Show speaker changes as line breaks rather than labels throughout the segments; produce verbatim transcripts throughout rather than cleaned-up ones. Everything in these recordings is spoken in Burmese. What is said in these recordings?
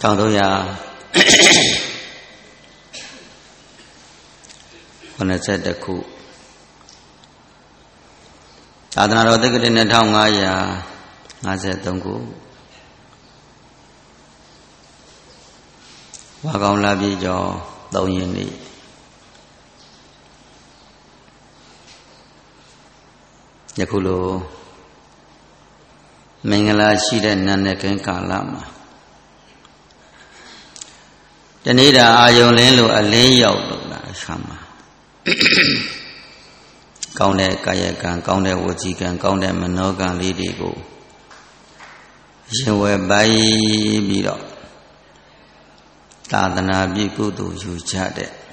တောင်တို့ရာခုနှစ်ဆက်တစ်ခုသာသနာတော်သက္ကရာနှစ်ထောင်ငါးရာငါးဆယ်သုံးခုဝါကောင်လာပြီကျော်သုံးရက်နေ့ယခုလိုမင်္ဂလာရှိတဲ့နတ်နဲ့ကင်းကာလမှာတနေ့တာအာယုံလင်းလို့အလင်းရောက်လို့လာဆမ်းမှာကောင်းတဲ့ကာယကံကောင်းတဲ့ဝစီကံကောင်းတဲ့မနောကံလေးတွေကိုရှင်ဝယ်ပိုင်ပြီးတော့သာသနာပြုကုသိုလ်ယူကြ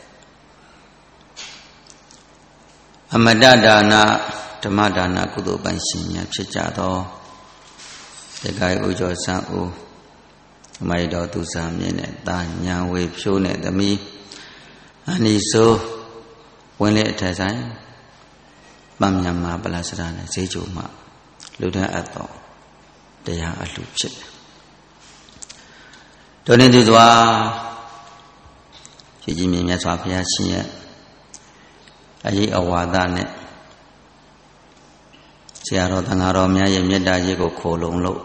တဲ့အမတဒါနဓမ္မဒါနကုသိုလ်ပိုင်ရှင်များဖြစ်ကြသောတေကိုင်ဥကျော်ဆန်းဦးမိုက်တော်သူစာမြင့်နဲ့တာညာဝေဖြိုးနဲ့သမီးအနိဆိုးဝင်းလေးအထက်ဆိုင်ပန်းမြန်မာပလစရာနဲ့ဈေးချိုမှလူတန်းအပ်တော်တရားအလှဖြစ်တယ်ဒုနေသူစွာရှိကြီးမြင့်မြတ်စွာဘုရားရှင်ရဲ့အရေးအဝါဒနဲ့ဆရာတော်သံဃာတော်များရဲ့မေတ္တာရေးကိုခိုလုံလို့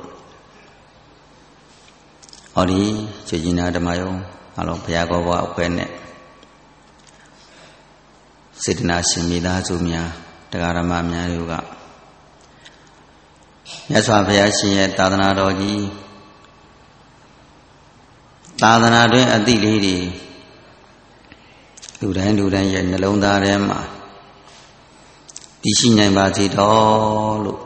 ဟောဒီချွေကြီးနာဓမ္မယုံအလုံးဘုရားကောဘအဖွဲ့နဲ့စေတနာရှင်မိသားစုများတရားဓမ္မများတို့ကမြတ်စွာဘုရားရှင်ရဲ့သာသနာတော်ကြီးသာသနာတွင်အသည့်လေးတွေလူတိုင်းလူတိုင်းရဲ့နှလုံးသားထဲမှာတည်ရှိနိုင်ပါစေတော်လို့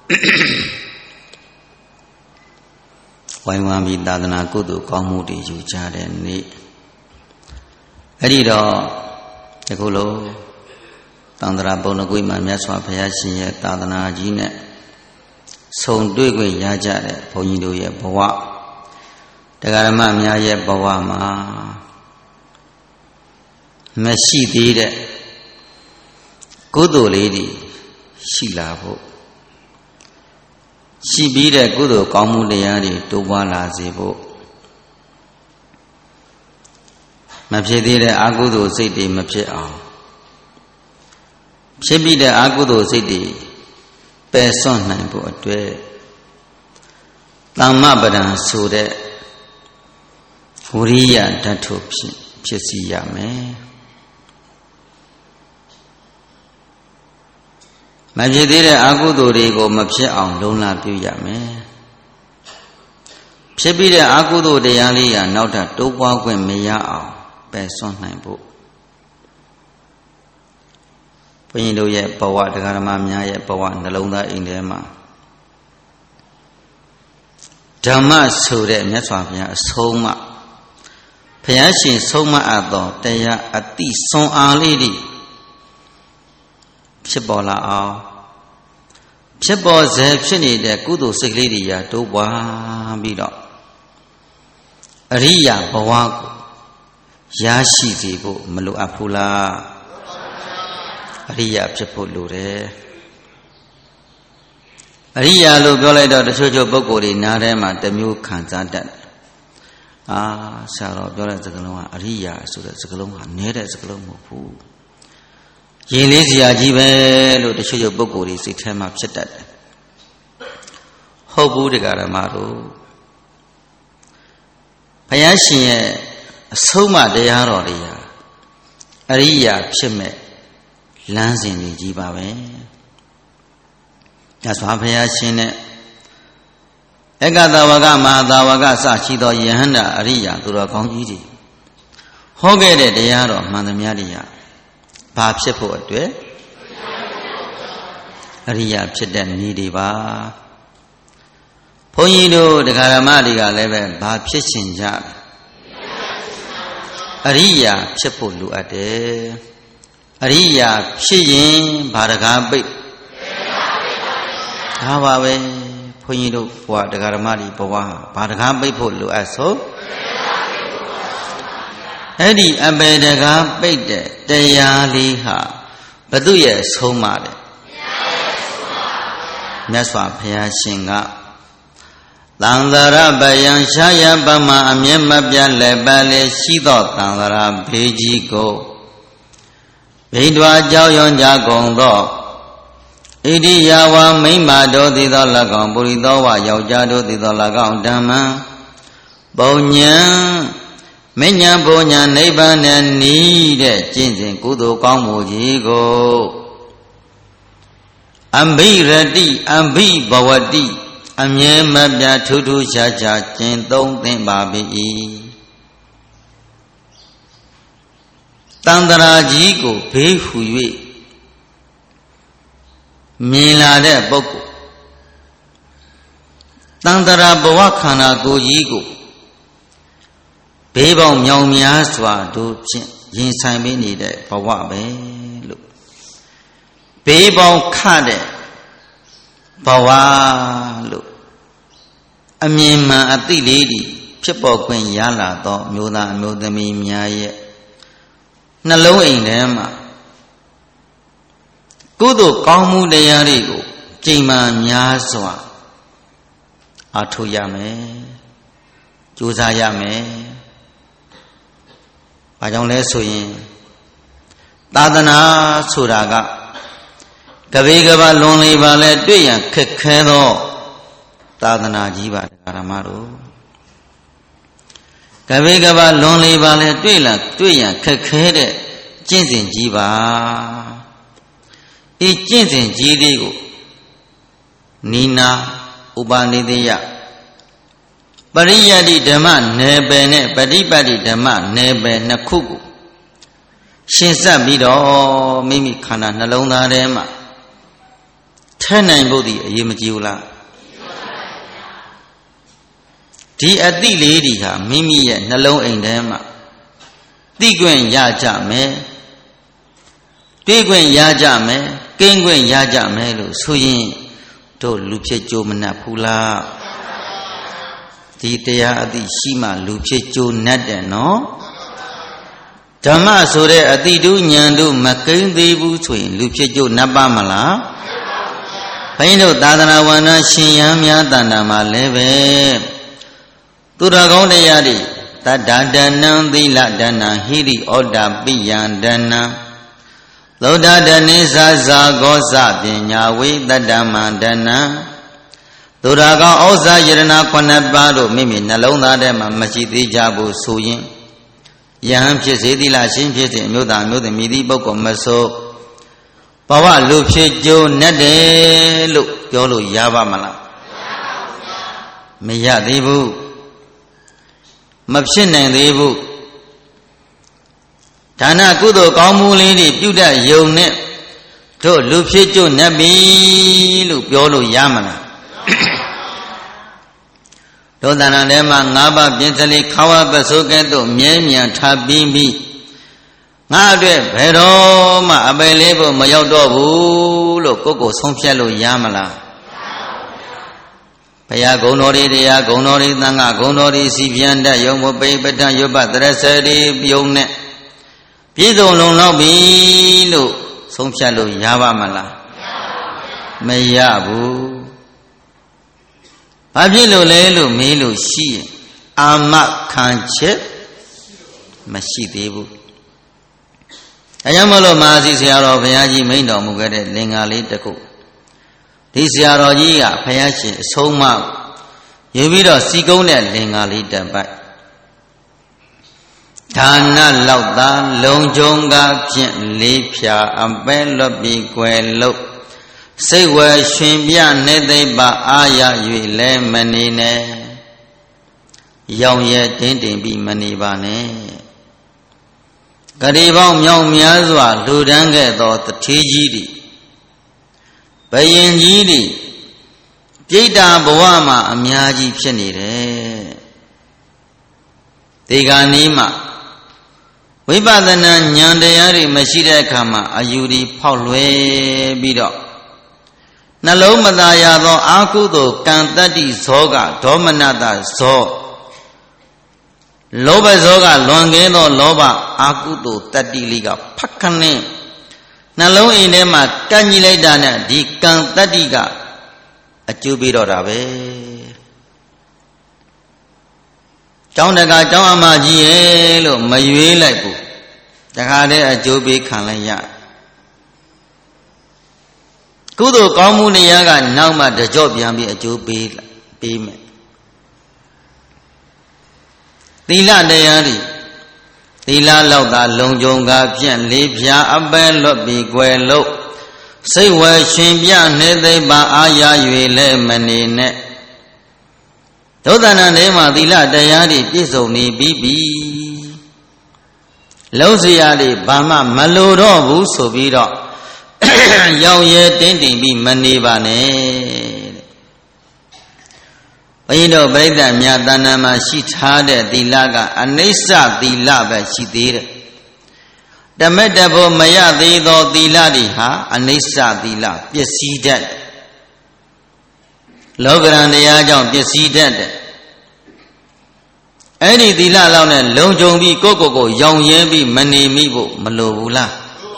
ဝိုင်းဝန်းပြီးသာသနာကုသိုလ်ကောင်းမှုတွေယူကြတဲ့နေ့အဲ့ဒီတော့ဒီကုလိုသန္တရာပုံနှကွေးမှာမြတ်စွာဘုရားရှင်ရဲ့သာသနာကြီးနဲ့ဆုံတွေ့ခွင့်ရကြတဲ့ဘုန်းကြီးတို့ရဲ့ဘဝတရားဓမ္မများရဲ့ဘဝမှာမရှိသေးတဲ့ကုသိုလ်လေးတွေရှိလာဖို့ရှိပြီးတဲ့ကုသိုလ်ကောင်းမှုတရားတွေတိုးပွားလာစေဖို့မဖြစ်သေးတဲ့အကုသိုလ်စိတ်တွေမဖြစ်အောင်ဖြစ်ပြီးတဲ့အကုသိုလ်စိတ်တွေပယ်စွန့်နိုင်ဖို့အတွက်သမ္မပဒံဆိုတဲ့ဝိရိယဓာတ်ထုတ်ဖြစ်ဖြစ်စီရမယ်မဖြစ်သေးတဲ့အကုသိုလ်တွေကိုမဖြစ်အောင်လုံလပြုရမယ်ဖြစ်ပြီးတဲ့အကုသိုလ်တရားလေးကနောက်ထပ်တိုးပွားခွင့်မရအောင်ပယ်စွန့်နိုင်ဖို့ဘုန်းကြီးတို့ရဲ့ဘဝတရားဓမ္မများရဲ့ဘဝနှလုံးသားအိမ်ထဲမှာဓမ္မဆိုတဲ့မြတ်စွာဘုရားအဆုံးအမဘုရားရှင်ဆုံးမအပ်သောတရားအတိစွန်အားလေးတွေဖြစ်ပေါ်လာအောင်ဖြစ်ပေါ်စေဖြစ်နေတဲ့ကုသိုလ်စိတ်ကလေးတွေရာတိုးပွားပြီးတော့အရိယာဘဝကိုရရှိစေဖို့မလိုအပ်ဘူးလားအရိယာဖြစ်ဖို့လိုတယ်အရိယာလို့ပြောလိုက်တော့တချို့ချို့ပုဂ္ဂိုလ်တွေနားထဲမှာတစ်မျိုးခံစားတတ်တယ်အာဆရာတော်ပြောတဲ့စကားလုံးကအရိယာဆိုတဲ့စကားလုံးကနည်းတဲ့စကားလုံးမဟုတ်ဘူးရင်လေးစရာကြီးပဲလို့တချို့ချို့ပုဂ္ဂိုလ်တွေစိတ်ထဲမှာဖြစ်တတ်တယ်ဟုတ်ဘူးတရားဓမ္မတို့ဘုရားရှင်ရဲ့အဆုံးအမတရားတော်တွေဟာအရိယာဖြစ်မဲ့လမ်းစဉ်တွေကြီးပါပဲညစွာဘုရားရှင်နဲ့ဧကသဝကမဟာသဝကစရှိသောယဟန္တာအရိယာသူတော်ကောင်းကြီးတွေဟောခဲ့တဲ့တရားတော်မှန်သမျှတွေဟာဘာဖြစ်ဖို့အတွက်အရိယာဖြစ်တဲ့နည်းတွေပါဘုန်းကြီးတို့တရားဓမ္မတွေကလည်းပဲဘာဖြစ်ရှင်ကြအရိယာဖြစ်ဖို့လိုအပ်တယ်အရိယာဖြစ်ရင်ဘာတကားပိတ်ဒါပါပဲဘုန်းကြီးတို့ဘဝတရားဓမ္မတွေဘဝဘာတကားပိတ်ဖို့လိုအပ်ဆိုအဲ့ဒီအပေတကားပိတ်တဲ့တရားလေးဟာဘသူရဲ့ဆုံးမတဲ့မြတ်စွာဘုရားရှင်ကသံဃာရဗယံရှာယပမအမျက်မပြတ်လက်ပတ်လေရှိသောသံဃာရဘေးကြီးကိုဘိဓွာကြောက်ရွံ့ကြကုန်သောဣတိယဝမိမ္မာတို့သည်သော၎င်းပုရိသောဝယောက်ျားတို့သည်သော၎င်းဓမ္မံပုံညာမဉ္ဇဉ်ပုံညာနိဗ္ဗာန်နဲ့နီးတဲ့ကျင့်စဉ်ကုသိုလ်ကောင်းမှုကြီးကိုအမ္ဘိရတိအမ္ဘိဘဝတိအမြဲမပြတ်ထူးထူးခြားခြားကျင့်သုံးသင့်ပါ၏တန္တရာကြီးကိုဘေးဟူ၍မြင်လာတဲ့ပုဂ္ဂိုလ်တန္တရာဘဝခန္ဓာကိုယ်ကြီးကိုဘေးပေါင်းမြောင်များစွာတို့ဖြင့်ရင်ဆိုင်ပေးနေတဲ့ဘဝပဲလို့ဘေးပေါင်းခတဲ့ဘဝလို့အမြင်မှန်အသိလေးတွေဖြစ်ပေါ်ခွင့်ရလာသောမျိုးသားအမျိုးသမီးများရဲ့နှလုံးအိမ်ထဲမှာကုသိုလ်ကောင်းမှုတရားတွေကိုကြိမ်မှန်များစွာအားထုတ်ရမယ်ကြိုးစားရမယ်ဘာကြောင့်လဲဆိုရင်သာသနာဆိုတာကကဘေးကဘာလွန်လေပါလဲတွေ့ရန်ခက်ခဲသောသာသနာကြီးပါဓမ္မတို့ကဘေးကဘာလွန်လေပါလဲတွေ့လာတွေ့ရန်ခက်ခဲတဲ့ကျင့်စဉ်ကြီးပါဤကျင့်စဉ်ကြီးလေးကိုနိနာဥပနိဒေယပရိယတ္တိဓမ္မနယ်ပယ်နဲ့ပฏิပတ်တိဓမ္မနယ်ပယ်နှစ်ခုကိုရှင်းဆက်ပြီးတော့မိမိခန္ဓာနှလုံးသားထဲမှာထည့်နိုင်ဖို့ဒီအရေးမကြီးဘူးလားဒီအတိလေးဒီဟာမိမိရဲ့နှလုံးအိမ်ထဲမှာသိခွင့်ရကြမယ်တွေ့ခွင့်ရကြမယ်ကင်းခွင့်ရကြမယ်လို့ဆိုရင်တို့လူဖြစ်ကြိုးမနှက်ဘူးလားဒီတရားအသိရှိမှလူဖြစ်ကြိုးနှက်တယ်နော်ဓမ္မဆိုတဲ့အတိတုဉာဏ်တို့မကိန်းသေးဘူးဆိုရင်လူဖြစ်ကြိုးနှက်ပါမလားဘုန်းကြီးတို့သာသနာဝန္ဒရှင်ယံများတဏ္ဍာမှာလည်းပဲသူတော်ကောင်းတရားတွေတတ္တဒနံသီလဒနံဟိရိဩဒပိယံဒနံသောတာဒနိသဇာဂောဇပညာဝိတတ္တမန္တနံသူတော်ကောင်းဩဇာယရဏခုနှစ်ပါးတို့မိမိနှလုံးသားထဲမှာမရှိသေးကြဘူးဆိုရင်ယဟန်ဖြစ်စေသီလရှင်ဖြစ်စေအမျိုးသားအမျိုးသမီးဒီပုဂ္ဂိုလ်မဆိုဘဝလူဖြစ်ကြိုးနဲ့တယ်လို့ပြောလို့ရပါမလားမရသေးဘူးမဖြစ်နိုင်သေးဘူးဒါနကုသိုလ်ကောင်းမှုလေးတွေပြုတတ်ယုံနဲ့တို့လူဖြစ်ကြိုးနဲ့ပြီလို့ပြောလို့ရမလားတို့တဏ္ဍာထဲမှာငါးပါးပြင်းစလေးခါဝပစိုးကဲ့သို့မြဲမြံထားပြီးပြီးငါအတွက်ဘယ်တော့မှအပယ်လေးဖို့မရောက်တော့ဘူးလို့ကိုယ့်ကိုယ်ဆုံးဖြတ်လို့ရမလားဘုရားဂုဏ်တော်တွေတရားဂုဏ်တော်တွေသံဃာဂုဏ်တော်တွေစီပြန်တတ်ယုံမပိပဋ္ဌာယုပတရစရီပြုံးနဲ့ပြည့်စုံလုံလောက်ပြီလို့ဆုံးဖြတ်လို့ရပါမလားမရဘူးဘာဖြစ်လို့လဲလို့မေးလို့ရှိရင်အာမခံချက်မရှိသေးဘူးအဲကြောင့်မလို့မဟာစီဆရာတော်ဘုရားကြီးမိန့်တော်မူခဲ့တဲ့လင်္ကာလေးတစ်ခုဒီဆရာတော်ကြီးကဘုရားရှင်အဆုံးအမယူပြီးတော့စီကုံးတဲ့လင်္ကာလေးတစ်ပိုက်ဒါနလောက်သာလုံကြုံကဖြင့်လေးဖြာအပဲလွတ်ပြီးကွယ်လို့စိတ်ဝယ်ရှင်ပြနေသိပ်ပါအာရ၍လဲမနေနဲ့ရောင်ရဲတင်းတင်ပြီးမနေပါနဲ့ဂရီပေါင်းမြောက်များစွာလူတန်းခဲ့သောတထေးကြီးတွေဘယင်ကြီးတွေပြိတ္တာဘဝမှာအများကြီးဖြစ်နေတယ်ဒီကနေ့မှာဝိပဿနာဉာဏ်တရားတွေမရှိတဲ့အခါမှာအယူဒီဖောက်လွယ်ပြီးတော့နှလုံးမသာရသောအာကုသိုလ်ကံတတ္တိဇောကဒေါမနတဇောလောဘဇောကလွန်ကဲသောလောဘအာကုသိုလ်တတ္တိလေးကဖတ်ခနဲ့နှလုံးအိမ်ထဲမှာကန့်ကြီးလိုက်တာနဲ့ဒီကံတတ္တိကအကျိုးပေးတော့တာပဲကျောင်းတကာကျောင်းအမကြီးရဲ့လို့မရွေးလိုက်ဘူးတခါတည်းအကျိုးပေးခံလိုက်ရကုသိုလ်ကောင်းမှုတရားကနောက်မှတကြော့ပြန်ပြီးအကျိုးပေးပေးမယ်သီလတရားတွေသီလလောက်သာလုံခြုံကားဖြင့်လေးဖြာအပဲလွတ်ပြီးကွယ်လို့စိတ်ဝယ်ရှင်ပြနေသိပ်ပါအာရ၍လည်းမနေနဲ့ဒုသနာထဲမှာသီလတရားတွေပြည့်စုံနေပြီးပြီလုံးစရာတွေဘာမှမလိုတော့ဘူးဆိုပြီးတော့ရောင်ရဲတင်းတင်းပြီးမနေပါနဲ့ဘုန်းကြီးတို့ပြိဿမြတ်တဏ္ဍာမှာရှိထားတဲ့သီလကအနိစ္စသီလပဲရှိသေးတယ်တမက်တဖို့မရသေးသောသီလတွေဟာအနိစ္စသီလပျက်စီးတတ်လောကရန်တရားကြောင့်ပျက်စီးတတ်တယ်အဲ့ဒီသီလလောက်နဲ့လုံခြုံပြီးကိုယ့်ကိုယ်ကိုရောင်ရဲပြီးမနေမိဖို့မလိုဘူးလား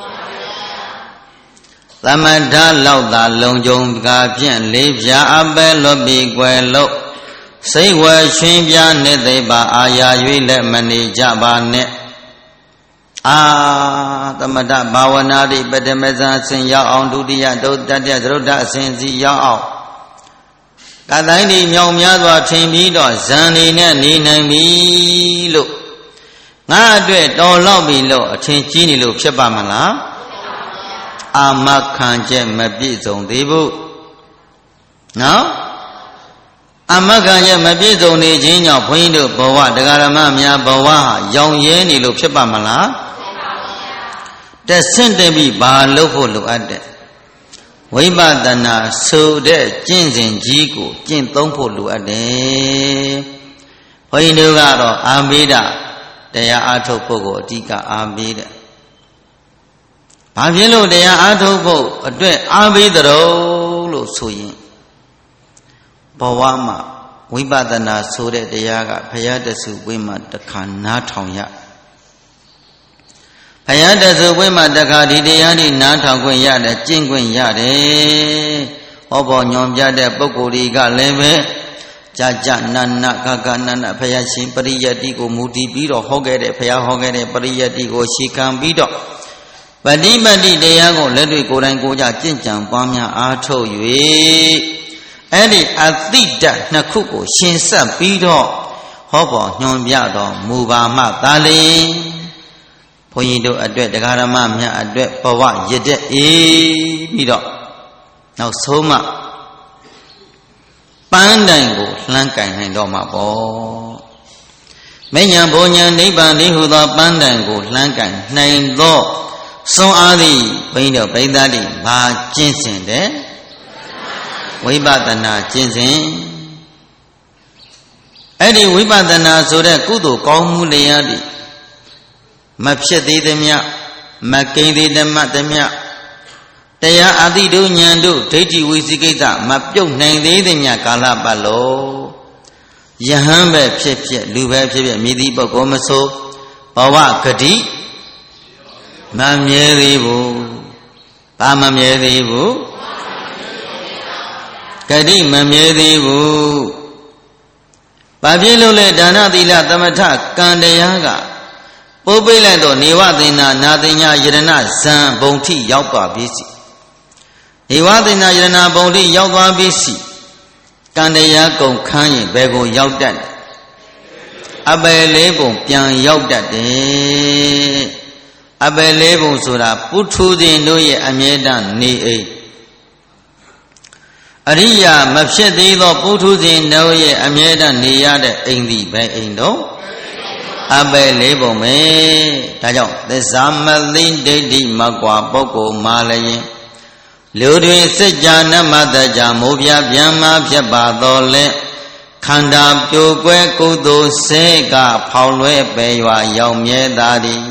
သမထလောက်သာလုံခြုံကားဖြင့်လေးဖြာအပဲလွတ်ပြီးကွယ်လို့စိတ်ဝယ်ရှင်ပြနေသိပ်ပါအာရ၍လည်းမနေကြပါနဲ့အာသမထဘာဝနာတိပထမဇန်အစဉ်ရောက်အောင်ဒုတိယဒုတတိယသရုတ်တအစဉ်စီရောက်အောင်ကတိုင်းဒီမြောင်များစွာထင်ပြီးတော့ဇန်နေနဲ့နေနိုင်ပြီလို့ငါအတွက်တော်လောက်ပြီလို့အထင်ကြီးနေလို့ဖြစ်ပါမလားအာမခံချက်မပြည့်စုံသေးဘူးနော်အာမခံချက်မပြည့်စုံနေခြင်းကြောင့်ဘုန်းကြီးတို့ဘဝတရားဓမ္မများဘဝဟာရောင်ရဲနေလို့ဖြစ်ပါမလားတဆင့်တက်ပြီးဘာလုပ်ဖို့လိုအပ်တယ်ဝိပဿနာဆိုတဲ့ကျင့်စဉ်ကြီးကိုကျင့်သုံးဖို့လိုအပ်တယ်ဘုန်းကြီးတို့ကတော့အာမေဒတရားအားထုတ်ဖို့ကိုအဓိကအားပေးတယ်ဘာဖြစ်လို့တရားအားထုတ်ဖို့အတွက်အားပေးသလဲလို့ဆိုရင်ဘဝမှာဝိပဿနာဆိုတဲ့တရားကဘုရားတဆူဝိမှတခါနားထောင်ရဘုရားတဆူဝိမှတခါဒီတရားဒီနားထောင်ခွင့်ရတယ်ကျင့်ခွင့်ရတယ်ဟောပေါ်ညွန်ပြတဲ့ပုဂ္ဂိုလ်တွေကလည်းပဲကြာကြာနာနာကကနာနာဘုရားရှင်ပရိယတ္တိကိုမူတည်ပြီးတော့ဟောခဲ့တဲ့ဘုရားဟောခဲ့တဲ့ပရိယတ္တိကိုရှေခံပြီးတော့ပฏิပတ်တိတရားကိုလက်တွေ့ကိုယ်တိုင်ကိုယ်ကြကျင့်ကြံပွားများအားထုတ်၍အဲ့ဒီအတိတနှစ်ခုကိုရှင်ဆက်ပြီးတော့ဟောပေါ်ညွန်ပြတော်မူပါမှသာလျှင်ဘုန်းကြီးတို့အတွက်တရားဓမ္မများအတွက်ဘဝရတဲ့အေးပြီးတော့နောက်ဆုံးမှပန်းတိုင်ကိုလှမ်းကင်နိုင်တော့မှာပေါ့မဉ္ဇဉ်ဘုံဉ္ဇဉ်နိဗ္ဗာန်ဒီဟုသောပန်းတိုင်ကိုလှမ်းကင်နိုင်သောစွန်အားသည်ဘုန်းကြီးတို့ဗိဓာတိဘာကျင့်စဉ်တဲ့ဝိပဿနာကျင့်စဉ်အဲ့ဒီဝိပဿနာဆိုတဲ့ကုသိုလ်ကောင်းမှုတရားတွေမဖြစ်သေးသမျှမကိန်းသေးသမျှတရားအတိတို့ဉာဏ်တို့ဒိဋ္ဌိဝိသိကိစ္စမပြုတ်နိုင်သေးသမျှကာလပတ်လုံးယဟန်ပဲဖြစ်ဖြစ်လူပဲဖြစ်ဖြစ်မြည်သည့်ပုဂ္ဂိုလ်မဆိုဘဝဂတိမမြဲသေးဘူးဘာမမြဲသေးဘူးဂတိမမြဲသေးဘူးဘာဖြစ်လို့လဲဒါနသီလသမထကံတရားကပုပ်ပိတ်လိုက်တော့နေဝသင်္နာနာသင်ညာယရဏဇံဘုံထိရောက်သွားပြီစီနေဝသင်္နာယရဏဘုံထိရောက်သွားပြီစီကံတရားကုန်ခန်းရင်ဘယ်ကိုရောက်တတ်အပယ်လေးပုံပြန်ရောက်တတ်တယ်အပယ်လေးပုံဆိုတာပုထုဇဉ်တို့ရဲ့အမြဲတမ်းနေအိမ်အရိယာမဖြစ်သေးသောပုထုဇဉ်တို့ရဲ့အမြဲတမ်းနေရတဲ့အိမ်ဒီပဲအိမ်တော့အပယ်လေးပုံပဲဒါကြောင့်သစ္စာမသိဒိဋ္ဌိမကွာပုဂ္ဂိုလ်မာလျင်လူတွေစိတ်ကြနမတကြမိုးပြပြန်မှဖြစ်ပါတော်လဲခန္ဓာပြိုကွဲကုသိုလ်စေကဖောင်လွဲပေရွာရောက်မြဲသာသည်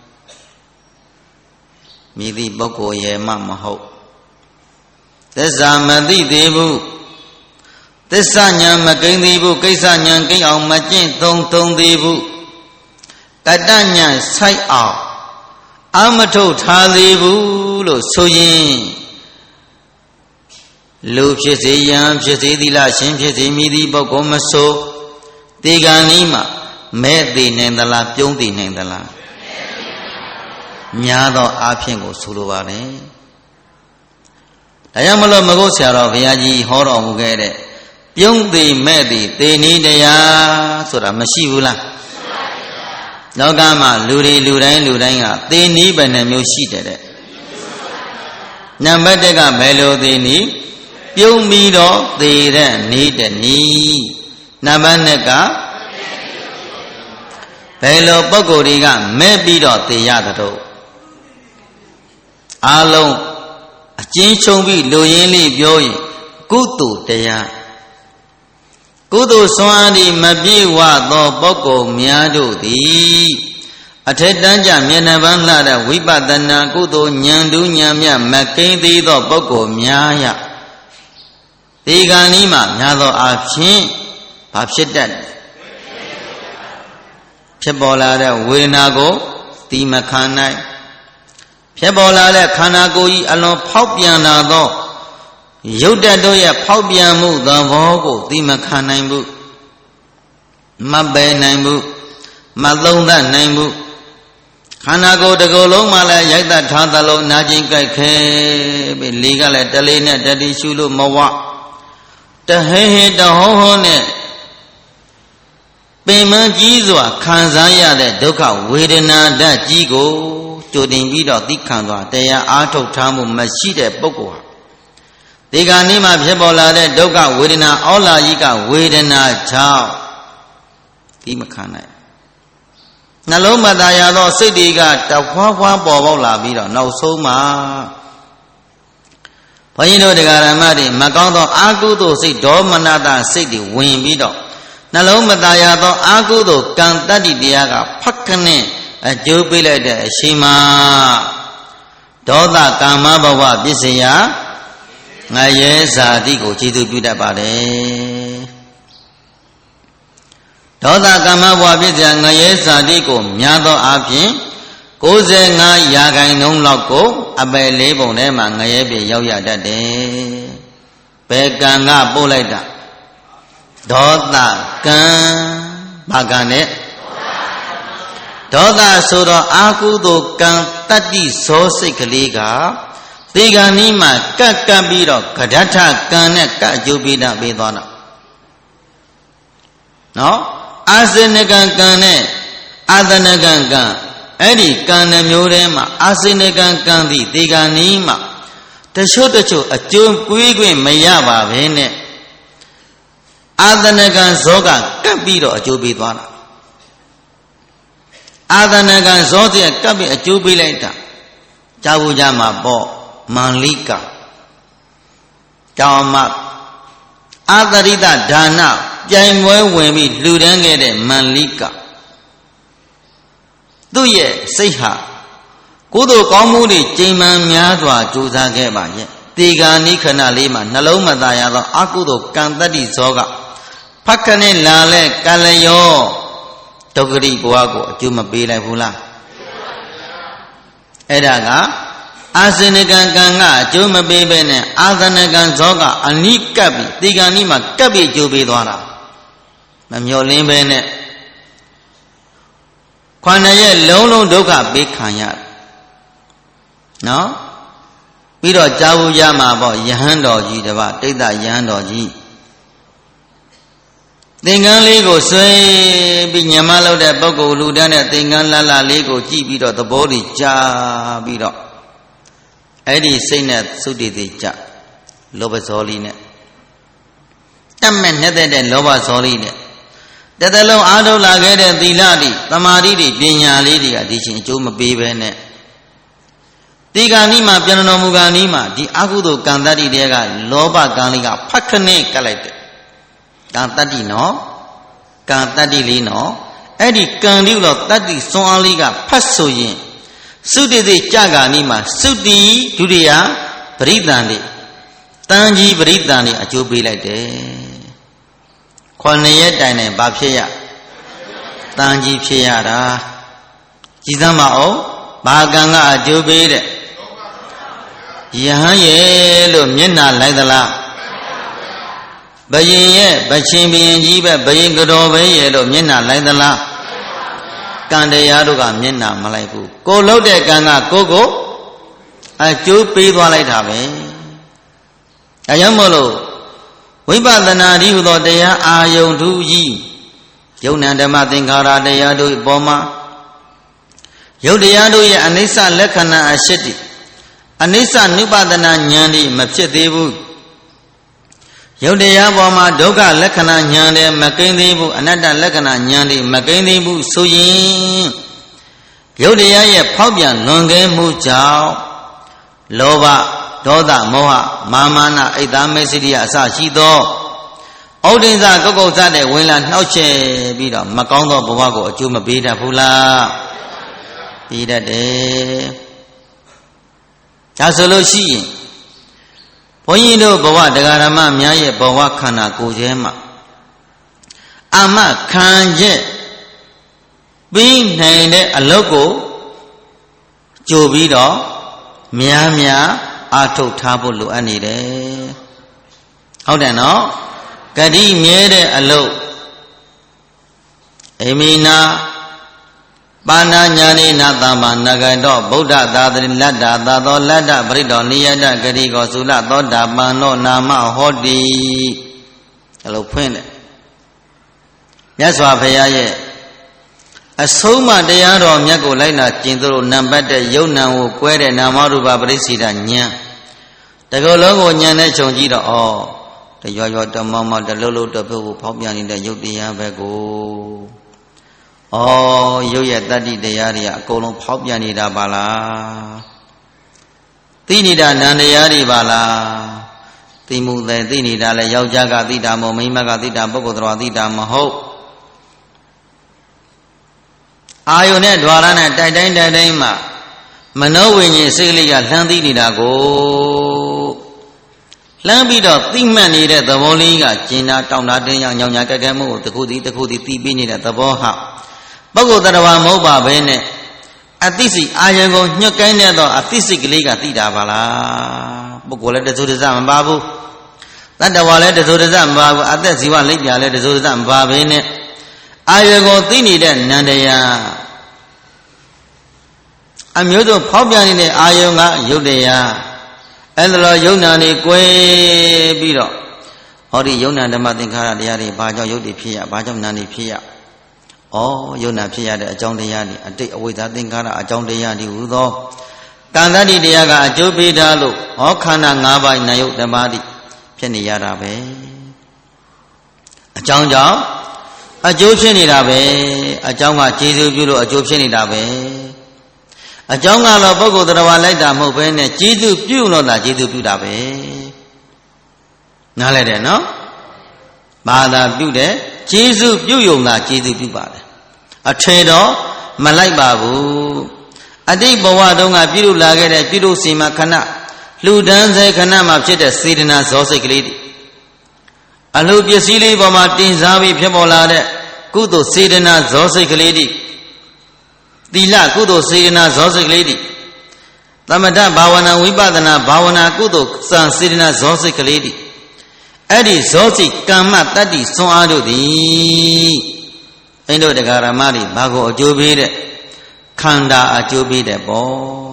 မိသည့်ပုဂ္ဂိုလ်ရဲ့မှမဟုတ်သစ္စာမသိသေးဘူးသစ္စာဉာဏ်မကိန်းသေးဘူးကိစ္စဉာဏ်ကိန်းအောင်မကျင့်သုံးသုံးသေးဘူးကတ္တဉာဏ်စိုက်အောင်အမထုတ်ထားသေးဘူးလို့ဆိုရင်လူဖြစ်စေယံဖြစ်စေသီလရှင်ဖြစ်စေမိသည့်ပုဂ္ဂိုလ်မဆိုဒီကံဤမှာမဲ့သေးနိုင်သလားပြုံးသေးနိုင်သလားများသောအားဖြင့်ကိုဆိုလိုပါတယ်ဒါကြောင့်မလို့မကုတ်ဆရာတော်ဘုရားကြီးဟောတော်မူခဲ့တဲ့ပြုံးသေးမဲ့သေးသေနည်းတရားဆိုတာမရှိဘူးလားလောကမှာလူတွေလူတိုင်းလူတိုင်းကသေနည်းပဲနှမျိုးရှိတယ်တဲ့နံပါတ်တစ်ကဘယ်လိုသေနည်းပြုံးပြီးတော့သေတဲ့နေတဲ့နည်းနံပါတ်နှစ်ကဘယ်လိုပုဂ္ဂိုလ်တွေကမဲ့ပြီးတော့သေရသတို့အလုံးအကျဉ်းချုံပြီးလူရင်းလေးပြောရင်ကုသိုလ်တရားကုသိုလ်စွမ်းအားဒီမပြည့်ဝသောပုဂ္ဂိုလ်များတို့သည်အထက်တန်းကြမျက်နှာပန်းလှတဲ့ဝိပဿနာကုသိုလ်ဉာဏ်တူးဉာဏ်မြတ်မကင်းသေးသောပုဂ္ဂိုလ်များရဒီကံဤမှာများသောအားဖြင့်ဘာဖြစ်တတ်ဖြစ်ပေါ်လာတဲ့ဝေဒနာကိုသိမခံနိုင်ဖြစ်ပေါ်လာတဲ့ခန္ဓာကိုယ်ကြီးအလွန်ဖောက်ပြန်လာသောရုပ်တတ်တို့ရဲ့ဖောက်ပြန်မှုသဘောကိုသိမခံနိုင်ဘူးမပယ်နိုင်ဘူးမသုံးသပ်နိုင်ဘူးခန္ဓာကိုယ်တစ်ကိုယ်လုံးမှလည်းရိုက်တတ်ထားသလိုနာကျင်ကြိုက်ခဲပြီးလေကလည်းတလေးနဲ့တတိရှုလို့မဝတဟဲဟဲတဟောဟောနဲ့ပင်မကြီးစွာခံစားရတဲ့ဒုက္ခဝေဒနာဓာတ်ကြီးကိုကြိုတင်ပြီးတော့သိခံသွားတရားအားထုတ်ထားမှုမရှိတဲ့ပုဂ္ဂိုလ်ဟာဒီကနေ့မှဖြစ်ပေါ်လာတဲ့ဒုက္ခဝေဒနာအောလာကြီးကဝေဒနာကြောင့်ဒီမခံနိုင်နှလုံးမသားရသောစိတ်တွေကတဖွာဖွာပေါ်ပေါက်လာပြီးတော့နောက်ဆုံးမှာဘုန်းကြီးတို့တရားဓမ္မတွေမကောင်းသောအာကုသိုလ်စိတ်ဒေါမနတာစိတ်တွေဝင်ပြီးတော့နှလုံးမသားရသောအာကုသိုလ်ကံတတ္တိတရားကဖက်ခနဲ့အကျိုးပေးလိုက်တဲ့အချိန်မှာဒေါသကာမဘဝပစ္စယငရဲဇာတိကိုခြေသူပြုတတ်ပါတယ်ဒေါသကာမဘဝပစ္စယငရဲဇာတိကိုများသောအားဖြင့်ကိုယ်စိတ်ငါးရာခိုင်နှုန်းလောက်ကိုအပယ်လေးပုံထဲမှာငရဲပြေရောက်ရတတ်တယ်ဘယ်ကံကပို့လိုက်တာဒေါသကံဘာကံနဲ့ဒေါသဆိုတော့အာကုသိုလ်ကံတတ္တိဇောစိတ်ကလေးကဒီကံဤမှာကပ်ကပ်ပြီးတော့ကဒဋ္ဌကံနဲ့ကပ်အကျိုးပေးတာပေးသွားတာနော်အာစနကံကံနဲ့အာသနကံကံအဲ့ဒီကံနှမျိုးထဲမှာအာစနကံကံသည်ဒီကံဤမှာတချို့တချို့အကျိုးပွေးခွင့်မရပါဘဲနဲ့အာသနကံဇောကကပ်ပြီးတော့အကျိုးပေးသွားတာအာသနကံဇောစီကပ်ပြီးအကျိုးပေးလိုက်တာကြားဖို့ကြမှာပေါ့မန္လိကတောင်မှအာသရိတဒါနပြိုင်ပွဲဝင်ပြီးလှူဒန်းခဲ့တဲ့မန္လိကသူ့ရဲ့စိတ်ဟာကုသိုလ်ကောင်းမှုတွေကျိန်မှန်များစွာကြိုးစားခဲ့ပါရဲ့တေဂာနိခဏလေးမှာနှလုံးမသားရသောအကုသိုလ်ကံတတ္တိဇောကဖက်ခနဲ့လာလဲကလျောဒုက္ခရိဘဝကိုအကျိုးမပေးလိုက်ဘူးလားအဲ့ဒါကအာစနကံကံကအကျိုးမပေးဘဲနဲ့အာသနကံဇောကအနိကပ်ပြီးတေဂာနိမှာကပ်ပြီးအကျိုးပေးသွားတာမမျော်လင်းပဲနဲ့ခွန်ရဲ့လုံးလုံးဒုက္ခပေးခံရနော်ပြီးတော့ကြားဘူးကြမှာပေါ့ယဟန်တော်ကြီးတပါတိဋ္ဌယဟန်တော်ကြီးသင်္ကန်းလေးကိုဆွဲပြီးညမလောက်တဲ့ပုဂ္ဂိုလ်လူတန်းတဲ့သင်္ကန်းလှလှလေးကိုကြည့်ပြီးတော့သဘောတွေကြားပြီးတော့အဲ့ဒီစိတ်နဲ့သုတိတိကြလောဘဇောလေးနဲ့တတ်မဲ့နဲ့တဲ့လောဘဇောလေးနဲ့တတလုံးအားထုတ်လာခဲ့တဲ့သီလတွေသမာဓိတွေပညာလေးတွေကဒီချင်းအကျိုးမပေးဘဲနဲ့ဒီကံဤမှာပြန်တော်မူကံဤမှာဒီအကုသိုလ်ကံတတ္တိတွေကလောဘကံလေးကဖက်ခနဲ့ကပ်လိုက်တယ်ကံတတ္တိနော်ကံတတ္တိလေးနော်အဲ့ဒီကံလေးတော့တတ္တိစွမ်းအားလေးကဖတ်ဆိုရင်သုတိတိကြကံဤမှာသုတိဒုတိယပရိသန်လေးတန်ကြီးပရိသန်လေးအကျိုးပေးလိုက်တယ်ခွန်ရက်တိုင်နဲ့ဘာဖြစ်ရတန်ကြီးဖြစ်ရတာကြည်သမ်းမအောင်ဘာကံကအကျိုးပေးတဲ့ယဟန်ရဲ့လို့မျက်နှာလိုက်သလားဘယင်ရဲ့ဗချင်းဘယင်ကြီးပဲဘယင်ကတော်ပဲရဲ့လို့မျက်နှာလိုက်သလားကံတရားတို့ကမျက်နှာမလိုက်ဘူးကိုလှုပ်တဲ့ကံကကိုကိုအကျိုးပေးသွားလိုက်တာပဲအဲကြောင့်မို့လို့ဝိပဿနာဒီဟုသောတရားအာယုန်ထုကြီးယုံနာဓမ္မသင်္ခါရတရားတို့အပေါ်မှာယုတ်တရားတို့ရဲ့အနိစ္စလက္ခဏာအရှိတိအနိစ္စနုပဒနာဉာဏ်ဒီမဖြစ်သေးဘူးယုတ်တရားပေါ်မှာဒုက္ခလက္ခဏာဉာဏ်တွေမကိန်းသေးဘူးအနတ္တလက္ခဏာဉာဏ်တွေမကိန်းသေးဘူးဆိုရင်ယုတ်တရားရဲ့ဖောက်ပြန်လွန်ကဲမှုကြောင့်လောဘဒေါသမောဟမာမာနအိတ်သားမေစိရိယအစရှိသောဩဒိစ္စကုတ်ကုတ်စတဲ့ဝင်လာနှောက်ချဲပြီးတော့မကောင်းသောဘဝကိုအကျိုးမပေးတတ်ဘူးလားပေးတတ်တယ်ဒါဆိုလို့ရှိရင်ဘုန်းကြီးတို့ဘဝတရားဓမ္မများရဲ့ဘဝခန္ဓာကိုယ်ထဲမှာအမခံချက်ပြီးနိုင်တဲ့အလုပ်ကိုကြိုပြီးတော့များများအာထုတ်ထားဖို့လိုအပ်နေတယ်ဟုတ်တယ်နော်ဂတိမြဲတဲ့အလုပ်အိမိနာပါဏညာနိနာသမ္မာနဂတောဗုဒ္ဓသာသရိလတ္တသာသောလတ္တပရိတောနိယတဂတိကောသုလသောတာပန်နောနာမဟောတိအဲ့လိုဖွင့်တယ်မြတ်စွာဘုရားရဲ့အဆုံးမတရားတော်မြတ်ကိုလိုက်လာကျင့်သူတို့နံပါတ်တဲ့ယုံနံကိုကွဲတဲ့နာမရူပပရိစ္ဆေဒဉာဏ်တကောလုံးကိုဉာဏ်နဲ့ခြုံကြည့်တော့ဩတရွရွတမောင်မောင်တလုံးလုံးတပုတ်ကိုဖောက်ပြန်နေတဲ့ယုတ်တရားပဲကိုဩရုပ်ရဲ့တတ္တိတရားတွေကအကုန်လုံးဖောက်ပြန်နေတာပါလားသိနေတာနံတရားတွေပါလားသိမှုတဲ့သိနေတာလဲယောက်ျားကသိတာမဟုတ်မိန်းမကသိတာပုဂ္ဂိုလ်တော်သိတာမဟုတ်အာယုန်နဲ့ द्वार နဲ့တိုက်တိုင်းတိုက်တိုင်းမှာမနောဝိညာဉ်စိတ်ကလေးကလှမ်းသိနေတာကိုလှမ်းပြီးတော့သိမှတ်နေတဲ့သဘောလေးကကျင်နာတောင်းတာတင်းရောင်ညောင်ညာကဲကဲမှုကိုတစ်ခုတည်းတစ်ခုတည်းသိပြီးနေတဲ့သဘောဟာပုဂ္ဂိုလ်တရားမဟုတ်ပါဘဲနဲ့အသိစိတ်အာယုံကိုညှက်ကိုင်းနေတော့အသိစိတ်ကလေးကသိတာပါလားပုဂ္ဂိုလ်လည်းတစိုးတစမပါဘူးတတ္တဝါလည်းတစိုးတစမပါဘူးအသက်ဇီဝလိပ်ပြလည်းတစိုးတစမပါဘဲနဲ့အာယုံကိုသိနေတဲ့နန္တရားအမျိုးစုံဖောက်ပြန်နေတဲ့အာယုံကယုတ်တရားအဲ့ဒါလိုယုံနာနေကွဲပြီးတော့ဟောဒီယုံနာဓမ္မသင်္ခါရတရားတွေဘာကြောင့်ယုတ်တွေဖြစ်ရဘာကြောင့်နာနေဖြစ်ရဩယုံနာဖြစ်ရတဲ့အကြောင်းတရားတွေအတိတ်အဝိဇ္ဇာသင်္ခါရအကြောင်းတရားတွေဟူသောကံတတ္တိတရားကအကျိုးပေးတာလို့ဟောခန္ဓာ၅ပါးနာယုတ်ဓမ္မတိဖြစ်နေရတာပဲအကြောင်းကြောင့်အကျိုးဖြစ်နေတာပဲအကြောင်းကကျေစုပြုလို့အကျိုးဖြစ်နေတာပဲအကြောင်းကတော့ပုဂ္ဂိုလ်တရားလိုက်တာမဟုတ်ဘဲနဲ့ကျေစုပြုလို့သာကျေစုပြုတာပဲနားလဲတယ်နော်ဘာသာပြုတယ်ကျေစုပြုယုံသာကျေစုပြုပါတယ်အထေတော့မလိုက်ပါဘူးအတိတ်ဘဝတုန်းကပြုလုပ်လာခဲ့တဲ့ပြုလုပ်စီမခဏလှူဒန်းစေခဏမှာဖြစ်တဲ့စေတနာဇောစိတ်ကလေးတွေအလှပစ္စည်းလေးပေါ်မှာတင်စားပြီးဖြစ်ပေါ်လာတဲ့ကုသိုလ်စေတနာဇောစိတ်ကလေးတွေသီလကုသိုလ်စေတနာဇောစိတ်ကလေးတွေသမထဘာဝနာဝိပဿနာဘာဝနာကုသိုလ်စံစေတနာဇောစိတ်ကလေးတွေအဲ့ဒီဇောစိတ်ကမ္မတတ္တိဆွမ်းအားတို့သည်အင်းတို့တရားဓမ္မတွေဘာကိုအကျိုးပေးတဲ့ခန္ဓာအကျိုးပေးတဲ့ပေါ့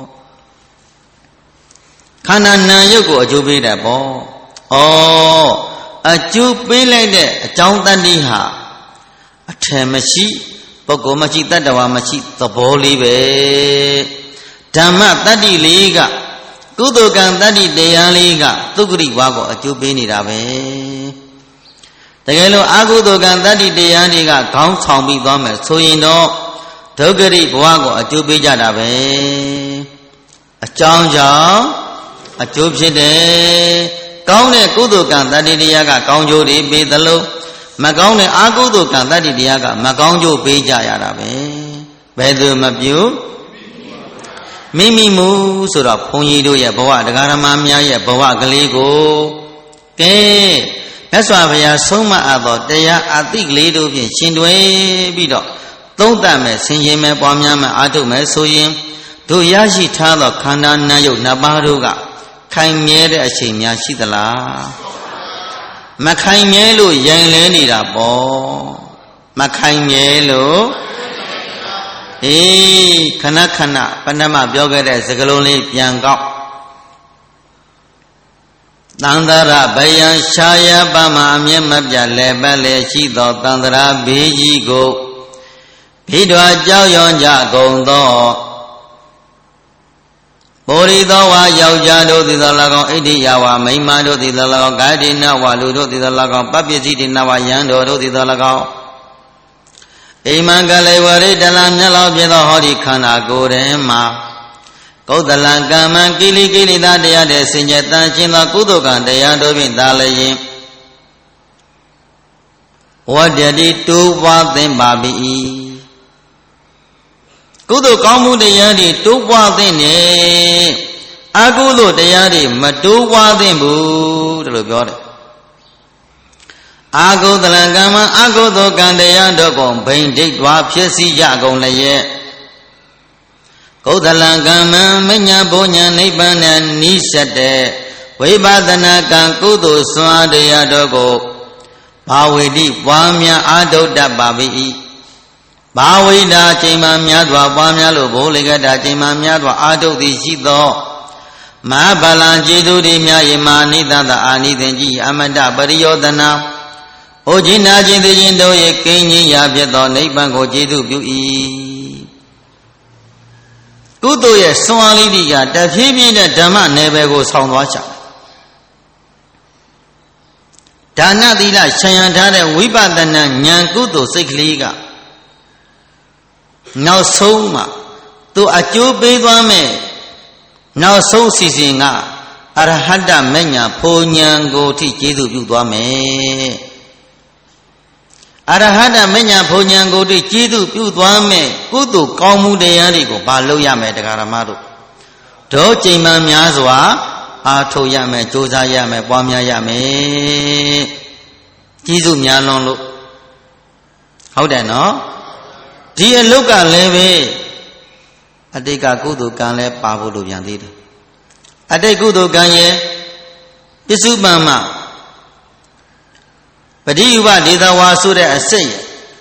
ခန္ဓာနာယုတ်ကိုအကျိုးပေးတဲ့ပေါ့ဩအကျိုးပေးလိုက်တဲ့အကြောင်းတတ္တိဟာအထယ်မရှိပုဂ္ဂိုလ်မရှိတတ္တဝါမရှိသဘောလေးပဲဓမ္မတတ္တိလေးကကုသိုလ်ကံတတ္တိတရားလေးကသုက္ခရိဝါကိုအကျိုးပေးနေတာပဲတကယ်လို့အကုသိုလ်ကံတတ္တိတရားတွေကခေါင်းဆောင်ပြီးသွားမယ်ဆိုရင်တော့ဒုက္ခရိဘဝကိုအကျိုးပေးကြတာပဲအကြောင်းကြောင့်အကျိုးဖြစ်တယ်ကောင်းတဲ့ကုသိုလ်ကံတတ္တိတရားကကောင်းကျိုးတွေပေးသလိုမကောင်းတဲ့အကုသိုလ်ကံတတ္တိတရားကမကောင်းကျိုးပေးကြရတာပဲဘယ်သူမပြုမိမိမူဆိုတော့ဘုန်းကြီးတို့ရဲ့ဘဝတရားဓမ္မများရဲ့ဘဝကလေးကိုကဲမြတ်စွာဘုရားဆုံးမအပ်သောတရားအသိကလေးတို့ဖြင့်ရှင်တွဲပြီးတော့သုံးသပ်မယ်ဆင်ခြင်မယ်ပွားများမယ်အားထုတ်မယ်ဆိုရင်တို့ရရှိထားသောခန္ဓာနာယုတ်နှစ်ပါးတို့ကခိုင်မြဲတဲ့အချိန်များရှိသလားမခိုင်မြဲလို့ယိုင်လဲနေတာပေါ့မခိုင်မြဲလို့အေးခဏခဏပဏမပြောခဲ့တဲ့စကားလုံးလေးပြန်ကောက်တန္တရာဘယံရှာယပမအမြင့်မပြတ်လဲပတ်လဲရှိသောတန္တရာဘေးကြီးကိုဘိဓဝါကြောက်ရွံ့ကြကုန်သောဘောရိသောဝါယောက်ျားတို့သည်သော၎င်းဣတိယဝါမိန်းမတို့သည်သော၎င်းကာတိနဝါလူတို့သည်သော၎င်းပပ္ပစ္စည်းတိနဝါယံတို့တို့သည်သော၎င်းအိမံကလေးဝရိတလံမျက်လောက်ပြသောဟောဒီခန္ဓာကိုယ်ထဲမှာကုသလံကမ္မံကိလိကိလေသာတရားတဲ့စင်ကြယ်တန်ရှင်းသောကုသိုလ်ကံတရားတို့ဖြင့်သာလျင်ဝတ္တတိတူပွားသင်ပါ၏ကုသိုလ်ကောင်းမှုတရားတွေတိုးပွားသင့်တယ်အကုသိုလ်တရားတွေမတိုးပွားသင့်ဘူးဒါလိုပြောတယ်အာကုသလကမ္မအကုသိုလ်ကံတရားတို့ကိုဘိန်ဒိတ်တွားဖြစ်စီကြကုန်လျက်ကုသလကမ္မမညာဘုံညာနိဗ္ဗာန်နဲ့နိစ္စတဲ့ဝိပဿနာကံကုသိုလ်စွမ်းတရားတို့ကိုဘာဝေတိပွားများအာထုတတ်ပါ၏ဘာဝိတာချိန်မှများစွာပွားများလို့ဘိုးလေကတာချိန်မှများစွာအာထုသည်ရှိသောမဟာဗလံကျေသူတွေများယမနိတတအာနိသင်ကြီးအမတပရိယောဒနာဩဇိနာခြင်းသိခြင်းတို့ရဲ့ကိန်းကြီးရာဖြစ်သောနိဗ္ဗာန်ကိုကျေသူပြု၏ကုသိုလ်ရဲ့စွမ်းအားလေးတွေကတဖြည်းဖြည်းနဲ့ဓမ္မနယ်ပယ်ကိုဆောင်းသွားကြဒါနသီလခြံရံထားတဲ့ဝိပဿနာဉာဏ်ကုသိုလ်စိတ်ကလေးကနောက်ဆုံးမှသူအကျိုးပေးသွားမယ်နောက်ဆုံးစီစဉ်ကအရဟတမဉ္ဇဉ်ဖိုလ်ဉာဏ်ကိုထိကျေးဇူးပြုသွားမယ်အရဟတမဉ္ဇဉ်ဖိုလ်ဉာဏ်ကိုထိကျေးဇူးပြုသွားမယ်ကုသိုလ်ကောင်းမှုတရားတွေကိုဘာလုပ်ရမယ်တရားဓမ္မတို့တို့ချိန်မှများစွာအားထုတ်ရမယ်ကြိုးစားရမယ်ပွားများရမယ်ကျေးဇူးများလွန်လို့ဟုတ်တယ်နော်ဒီအလုတ်ကလည်းပဲအတိတ်ကကုသိုလ်ကံလည်းပါဖို့လိုပြန်သေးတယ်အတိတ်ကုသိုလ်ကံရဲ့ပစ္စုပန်မှာပฏิယုပဒေသဝါဆိုတဲ့အစိတ်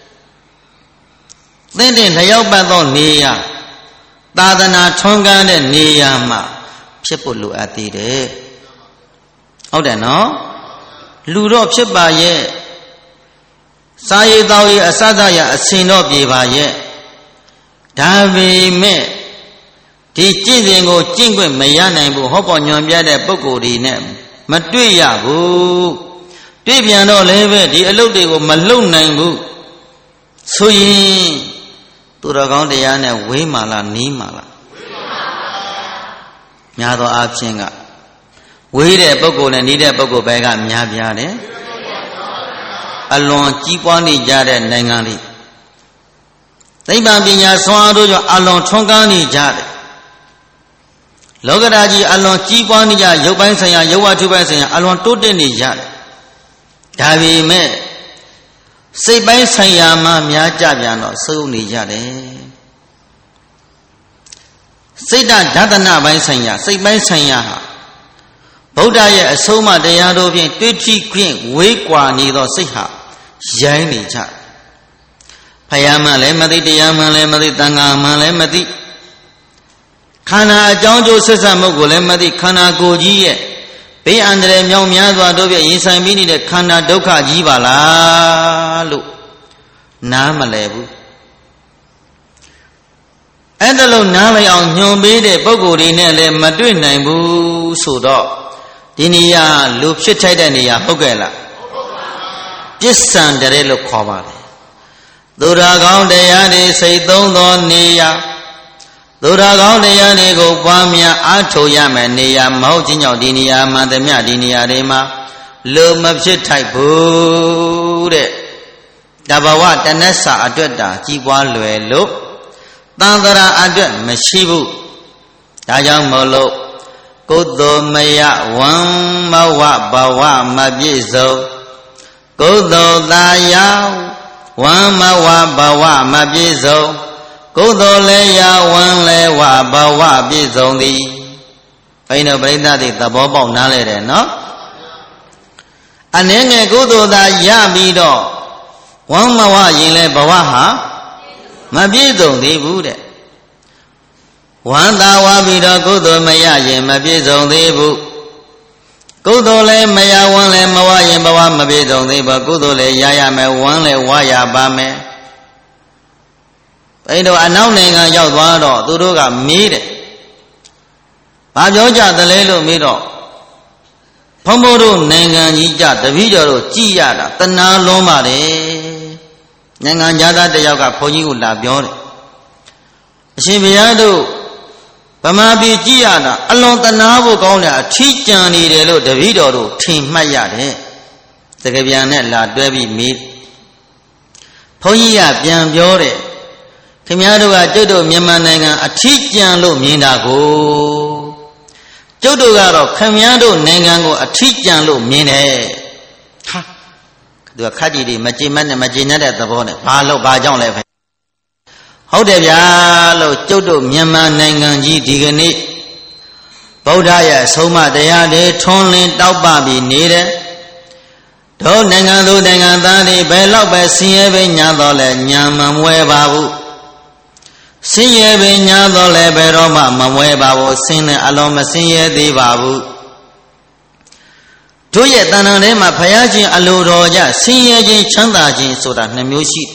သင်တဲ့လျောက်ပတ်သောနေရာသာသနာထွန်းကားတဲ့နေရာမှာဖြစ်ဖို့လိုအပ်သေးတယ်ဟုတ်တယ်နော်လူတော့ဖြစ်ပါရဲ့စာရည်တော်ရအစစရအစင်တော့ပြေပါရဲ့ဒါပေမဲ့ဒီကျင့်စဉ်ကိုကျင့်ခွင့်မရနိုင်ဘူးဟောပေါ်ညွန်ပြတဲ့ပုဂ္ဂိုလ်တွေနဲ့မတွေ့ရဘူးတွေ့ပြန်တော့လည်းပဲဒီအလုပ်တွေကိုမလုပ်နိုင်ဘူးဆိုရင်သူတော်ကောင်းတရားနဲ့ဝေးမာလားနီးမာလားဝေးပါပါများသောအားဖြင့်ကဝေးတဲ့ပုဂ္ဂိုလ်နဲ့နီးတဲ့ပုဂ္ဂိုလ်ပဲကများပြားတယ်အလွန်ကြီးပွားနေကြတဲ့နိုင်ငံလေးသိပ္ပံပညာဆွမ်းအားတို့ကြောင့်အလွန်ထွန်းကားနေကြတယ်လောကဓာတ်ကြီးအလွန်ကြီးပွားနေကြရုပ်ပိုင်းဆိုင်ရာရုပ်ဝတ္ထုပိုင်းဆိုင်ရာအလွန်တိုးတက်နေကြတယ်ဒါပေမဲ့စိတ်ပိုင်းဆိုင်ရာမှာများကြပြန်တော့စိုးနေကြတယ်စိတ်ဓာတ်ဒသနာပိုင်းဆိုင်ရာစိတ်ပိုင်းဆိုင်ရာဟာဗုဒ္ဓရဲ့အဆုံးအမတရားတို့ဖြင့်တွေ့ထိခွင့်ဝေးကွာနေသောစိတ်ဟာရိုင်းနေကြဖယားမှလည်းမသိတရားမှလည်းမသိတန်ခါမှလည်းမသိခန္ဓာအကြောင်းကျိုးဆက်ဆက်မှုကိုလည်းမသိခန္ဓာကိုယ်ကြီးရဲ့ဘေးအန္တရာယ်မြောက်များစွာတို့ဖြင့်ရင်ဆိုင်ပြီးနေတဲ့ခန္ဓာဒုက္ခကြီးပါလားလို့နားမလဲဘူးအဲ့ဒါလို့နားလည်အောင်ညွန်ပေးတဲ့ပုဂ္ဂိုလ်တွေနဲ့လည်းမတွေ့နိုင်ဘူးဆိုတော့ဒီနေရာလူဖြစ်ထိုက်တဲ့နေရာဟုတ်ကဲ့လားပစ္စံတရဲလို့ခေါ်ပါတယ်သူရာကောင်းတရားတွေစိတ်သုံးသောနေရာသူရာကောင်းတရားတွေကိုပွားများအားထုတ်ရမယ်နေရာမဟုတ်ခြင်းကြောင့်ဒီနေရာမှန်သမျှဒီနေရာတွေမှာလူမဖြစ်ထိုက်ဘူးတဲ့တဘာဝတဏ္ဍစာအတွက်တာကြီးပွားလွယ်လို့သံဃာအတွက်မရှိဘူးဒါကြောင့်မို့လို့ကုသိုလ်မယဝံမဝဘဝမပြည့်စုံကုသိုလ်သာယဝံမဝဘဝမပြည့်စုံကုသိုလ်လည်းယဝံလည်းဝဘဝပြည့်စုံသည်ဘိန်းတို့ပရိသတ်တွေသဘောပေါက်နားလဲတယ်နော်အနည်းငယ်ကုသိုလ်သာရပြီးတော့ဝံမဝရင်လည်းဘဝဟာမမပြည့်စုံသေးဘူးတဲ့ဝမ်းသာဝါပြီးတော့ကုသိုလ်မရရင်မပြည့်စုံသေးဘူးကုသိုလ်လည်းမရဝမ်းလည်းမဝရင်ဘဝမပြည့်စုံသေးဘူးကုသိုလ်လည်းရရမယ်ဝမ်းလည်းဝရပါမယ်ဘယ်တော့အနောက်နိုင်ငံရောက်သွားတော့သူတို့ကမေးတယ်ဘာပြောကြသလဲလို့မေးတော့ဘုံဘုံတို့နိုင်ငံကြီးကြတပည့်တော်တို့ကြည်ရတာတဏှာလွန်ပါတယ်နိုင်ငံသားတယောက်ကဘုန်းကြီးကိုလာပြောတယ်အရှင်ဘုရားတို့ဗမာပြည်ကြည်ရတာအလွန်တဏှာဖို့ကောင်းတယ်အထီးကျန်နေတယ်လို့တပည့်တော်တို့ထင်မှတ်ရတယ်တကယ်ပြန်နဲ့လာတွဲပြီးမေးဘုန်းကြီးကပြန်ပြောတယ်ခင်ဗျားတို့ကကျုပ်တို့မြန်မာနိုင်ငံအထီးကျန်လို့မြင်တာကိုကျုပ်တို့ကတော့ခင်ဗျားတို့နိုင်ငံကိုအထီးကျန်လို့မြင်တယ်ဟာသူကခက်ကြီးတွေမကြည်မနဲ့မကြည်နဲ့တဲ့သဘောနဲ့ဘာလို့ဘာကြောင့်လဲဟုတ်တယ်ဗျာလို့ကျုပ်တို့မြန်မာနိုင်ငံကြီးဒီကနေ့ဗုဒ္ဓရဲ့အဆုံးအမတရားတွေထွန်းလင်းတောက်ပပြီးနေတယ်တို့နိုင်ငံသူနိုင်ငံသားတွေဘယ်တော့ပဲဆင်းရဲပင်ညာတော့လဲညာမမွဲပါဘူးဆင်းရဲပင်ညာတော့လဲဘယ်တော့မှမမွဲပါဘူးဆင်းတဲ့အလုံးမဆင်းရဲသေးပါဘူးတို့ရဲ့တဏ္ဍာထဲမှာဘုရားရှင်အလိုတော်ကြဆင်းရဲခြင်းချမ်းသာခြင်းဆိုတာနှစ်မျိုးရှိ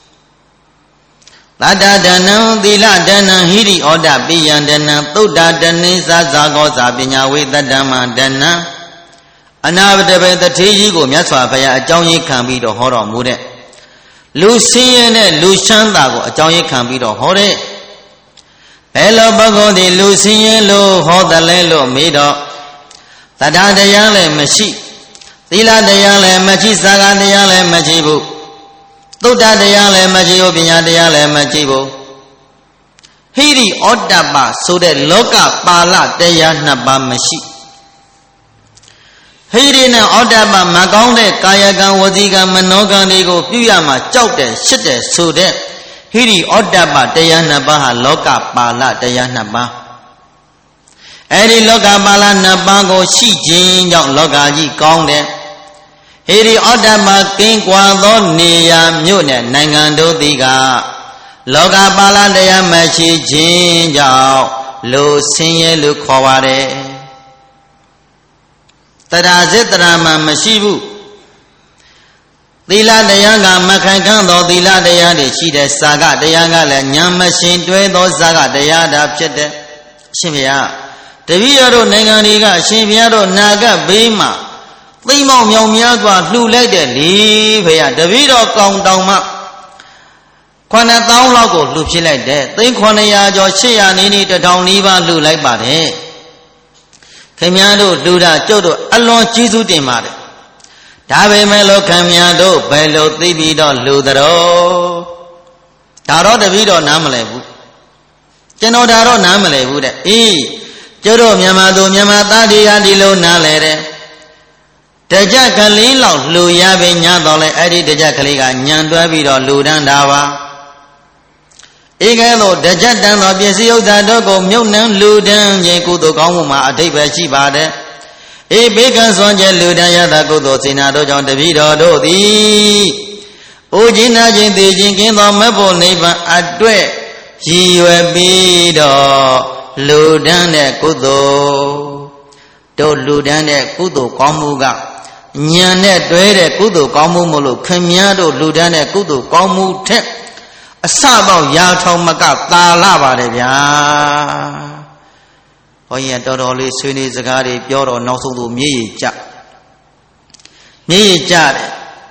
သတ္တဒနံသီလဒနံဟိရိဩဒပိယံဒနံသုဒ္ဓဒနိသဇာကောဇာပညာဝေတ္တမဒနံအနာဘတဘေတထေကြီးကိုမြတ်စွာဘုရားအကြောင်းရေးခံပြီးတော့ဟောတော်မူတဲ့လူဆင်းရဲတဲ့လူချမ်းသာကိုအကြောင်းရေးခံပြီးတော့ဟောတဲ့ဘယ်လိုပုဂ္ဂိုလ်ဒီလူဆင်းရဲလို့ဟောတယ်လဲလို့မေးတော့သတ္တတရားလည်းမရှိသီလတရားလည်းမရှိသဂါတရားလည်းမရှိဘူးသုဒ္ဓတရားလည်းမရှိဘူးပညာတရားလည်းမရှိဘူးဟိရိဩတ္တပဆိုတဲ့လောကပါဠတရားနှစ်ပါးမရှိဟိရိနဲ့ဩတ္တပမကောင်းတဲ့ကာယကံဝစီကံမနောကံတွေကိုပြုရမှာကြောက်တယ်ရှစ်တယ်ဆိုတဲ့ဟိရိဩတ္တပတရားနှစ်ပါးဟာလောကပါဠတရားနှစ်ပါးအဲ့ဒီလောကပါဠနှစ်ပါးကိုရှိခြင်းကြောင့်လောကကြီးကောင်းတယ်ဟိရိဩတ္တပကင်းကွာသောနေရာမြို့နဲ့နိုင်ငံတို့သည်ကလောကပါဠတရားမရှိခြင်းကြောင့်လူဆင်းရဲလို့ခေါ်ပါတယ်တရားစစ်တရားမှမရှိဘူးသီလတရားကမခိုင်ခန့်သောသီလတရားတွေရှိတယ်စာကတရားကလည်းဉာဏ်မရှင်တွဲသောစာကတရားတာဖြစ်တယ်အရှင်ဘုရားတပည့်တော်တို့နိုင်ငံတွေကအရှင်ဘုရားတို့နာဂတ်ဘေးမှာသိမောင်မြောင်များစွာလှူလိုက်တယ်လေဘုရားတပည့်တော်ကောင်းတောင်မှခုနှစ်သောင်းလောက်ကိုလှူဖြစ်လိုက်တယ်သိန်းခုနှစ်ရာကျော်ရှစ်ရာနီးနီးတစ်ထောင်နီးပါးလှူလိုက်ပါတယ်ခင်ဗျားတို့လှူတာကျုပ်တို့အလွန်ကျေးဇူးတင်ပါတယ်ဒါပေမဲ့လို့ခင်ဗျားတို့ဘယ်လိုသိပြီးတော့လှူသတော်ဒါတော့တပည့်တော်နားမလဲဘူးကျွန်တော်ဒါတော့နားမလဲဘူးတဲ့အေးကျုပ်တို့မြန်မာသူမြန်မာသားတွေကဒီလိုနားလဲတယ်တကြကလေးလောက်လှူရပဲညတော့လဲအဲ့ဒီတကြကလေးကညံတွဲပြီးတော့လှူဒန်းတာပါဧကဲ့သို့တကြတန်သောပစ္စည်းဥစ္စာတို့ကိုမြုပ်နှံလှူဒန်းခြင်းကုသိုလ်ကောင်းမှုမှာအထိပ္ပယ်ရှိပါတယ်ဧဘေကံစွန်ကျလှူဒန်းရတာကုသိုလ်စေနာတို့ကြောင့်တပည့်တော်တို့သည်အိုခြင်းနာခြင်းသိခြင်းကင်းသောမဖို့နိဗ္ဗာန်အတွက်ရည်ရွယ်ပြီးတော့လှူဒန်းတဲ့ကုသိုလ်တို့လှူဒန်းတဲ့ကုသိုလ်ကောင်းမှုကဉာဏ်နဲ့တွဲတဲ့ကုသိုလ်ကောင်းမှုမလို့ခင်များတို့လှူဒန်းတဲ့ကုသိုလ်ကောင်းမှုထက်အစပေါင်းရာထောင်မကသာလာပါတယ်ဗျာဘုန်းကြီးတော်တော်လေးဆွေးနွေးစကားတွေပြောတော့နောက်ဆုံးသူမြေ့ရကြမြေ့ရကြတယ်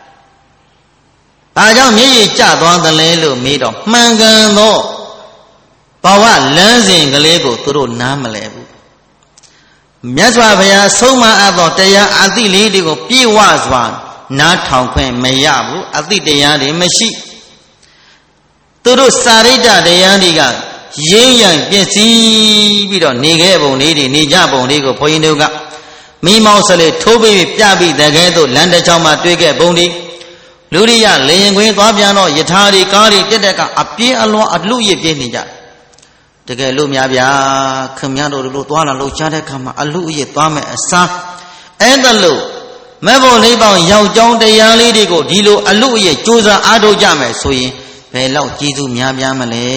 ဘာကြောင့်မြေ့ရကြသွားသလဲလို့မေးတော့မှန်ကန်သောဘဝလမ်းစဉ်ကလေးကိုသူတို့နားမလဲဘူးမြတ်စွာဘုရားဆုံးမအပ်သောတရားအသိလေးတွေကိုပြေဝစွာနားထောင်ခွင့်မရဘူးအသိတရားတွေမရှိသူတို့စာရိတ္တတရားတွေကရင်းရံပြည့်စည်ပြီးတော့နေခဲ့ပုံလေးတွေနေကြပုံလေးကိုဘုန်းကြီးတို့ကမိမောင်းဆလေးထိုးပြီးပြပြီးတကယ်တော့လမ်းတစ်ချောင်းမှာတွေ့ခဲ့ပုံတွေလူရိယလေရင်ခွင်းသွားပြန်တော့ယထာတွေကားတွေတက်တက်ကအပြင်းအလွန်အလှရပြင်းနေကြတကယ်လို့များဗျာခင်ဗျားတို့တို့သွားလာလို့ချတဲ့ခါမှာအလှရသွားမယ်အစားအဲ့ဒါလို့မဲ့ဖို့လေးပေါင်းရောက်ကြောင်းတရားလေးတွေကိုဒီလိုအလှရကြိုးစားအားထုတ်ကြမယ်ဆိုရင်ဘယ်လောက်ကျေးဇူးများပြားမလဲ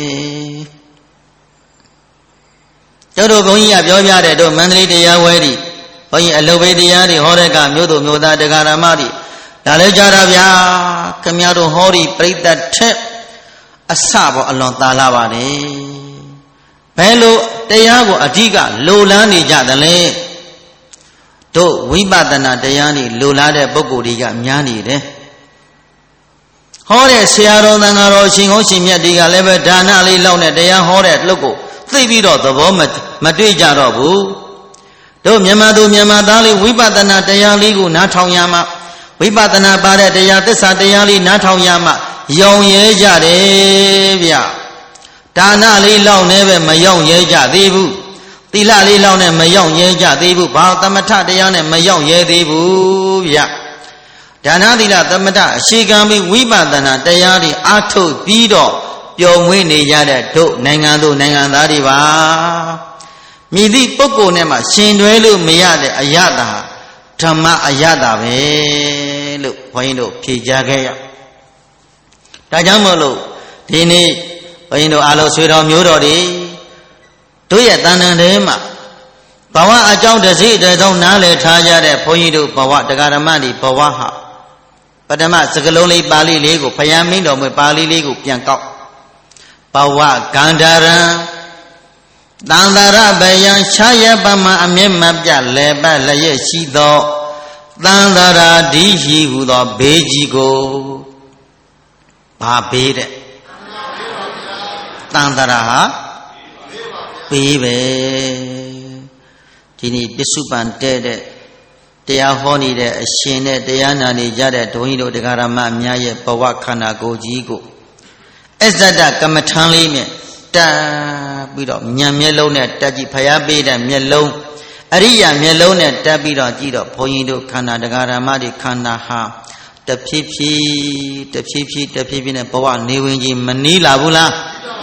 ကျတို့ဘုန်းကြီးကပြောပြတဲ့တို့မန္တလေးတရားဝဲတွေဘုန်းကြီးအလုတ်ဘေးတရားတွေဟောတဲ့ကမြို့သူမြို့သားတရားဓမ္မတွေဒါလည်းကြတာဗျာခင်ဗျားတို့ဟောဒီပြိတ္တထက်အစပေါ်အလွန်သာလာပါတယ်ဘယ်လိုတရားကိုအဓိကလိုလားနေကြသလဲတို့ဝိပဿနာတရားတွေလိုလားတဲ့ပုဂ္ဂိုလ်တွေကများနေတယ်ဟောတဲ့ဆရာတော်သံဃာတော်ရှင်ကောင်းရှင်မြတ်တွေကလည်းပဲဒါနလေးလောက်နဲ့တရားဟောတဲ့လှုပ်ကိုသိပြီးတော့သဘောမတွေ့ကြတော့ဘူးတို့မြန်မာသူမြန်မာသားလေးဝိပဿနာတရားလေးကိုနားထောင်ရမှဝိပဿနာပါတဲ့တရားသစ္စာတရားလေးနားထောင်ရမှယုံရဲကြတယ်ဗျဒါနလေးလောက်နဲ့ပဲမယုံရဲကြသေးဘူးသီလလေးလောက်နဲ့မယုံရဲကြသေးဘူးဘာသမထတရားနဲ့မယုံရဲသေးဘူးဗျဒါနသီလသမထအရှိကံပြီးဝိပဿနာတရားတွေအားထုတ်ပြီးတော့ပျော်မွေးနေကြတဲ့တို့နိုင်ငံသူနိုင်ငံသားတွေပါမြည်သည့်ပုဂ္ဂိုလ်နဲ့မှရှင်တွဲလို့မရတဲ့အယတာဓမ္မအယတာပဲလို့ဘုန်းကြီးတို့ဖြေကြားခဲ့ရဒါကြောင့်မို့လို့ဒီနေ့ဘုန်းကြီးတို့အားလုံးဆွေတော်မျိုးတော်တွေတို့ရဲ့တဏ္ဍာထဲမှာဘဝအကြောင်းတစ်စိတစ်ထုံးနားလည်ထားကြတဲ့ဘုန်းကြီးတို့ဘဝတရားဓမ္မတွေဘဝဟာပထမစကလုံးလေးပါဠိလေးကိုဘုရားမင်းတော်မွေပါဠိလေးကိုပြန်ကောက်ဘဝကန္ဓာရံတန်တရဘယံခြားရပမအမျက်မပြလဲပတ်လျက်ရှိသောတန်တရာဒီရှိဟုသောဘေးကြီးကိုဘာဘေးတဲ့တန်တရာဟာဘေးပဲဒီနေ့ပစ္စုပန်တဲ့တဲ့တရားဟောနေတဲ့အရှင်နဲ့တရားနာနေကြတဲ့ဒုန်းကြီးတို့တရားဓမ္မအများရဲ့ဘဝခန္ဓာကိုယ်ကြီးကိုအစ္ဆဒကမ္မထံလေးနဲ့တက်ပြီးတော့ဉာဏ်မျက်လုံးနဲ့တက်ကြည့်ဖျားပေးတဲ့မျက်လုံးအရိယာမျက်လုံးနဲ့တက်ပြီးတော့ကြည့်တော့ဘုန်းကြီးတို့ခန္ဓာတရားဓမ္မတွေခန္ဓာဟာတဖြည်းဖြည်းတဖြည်းဖြည်းတဖြည်းဖြည်းနဲ့ဘဝနေဝင်ကြီးမနီးလာဘူးလား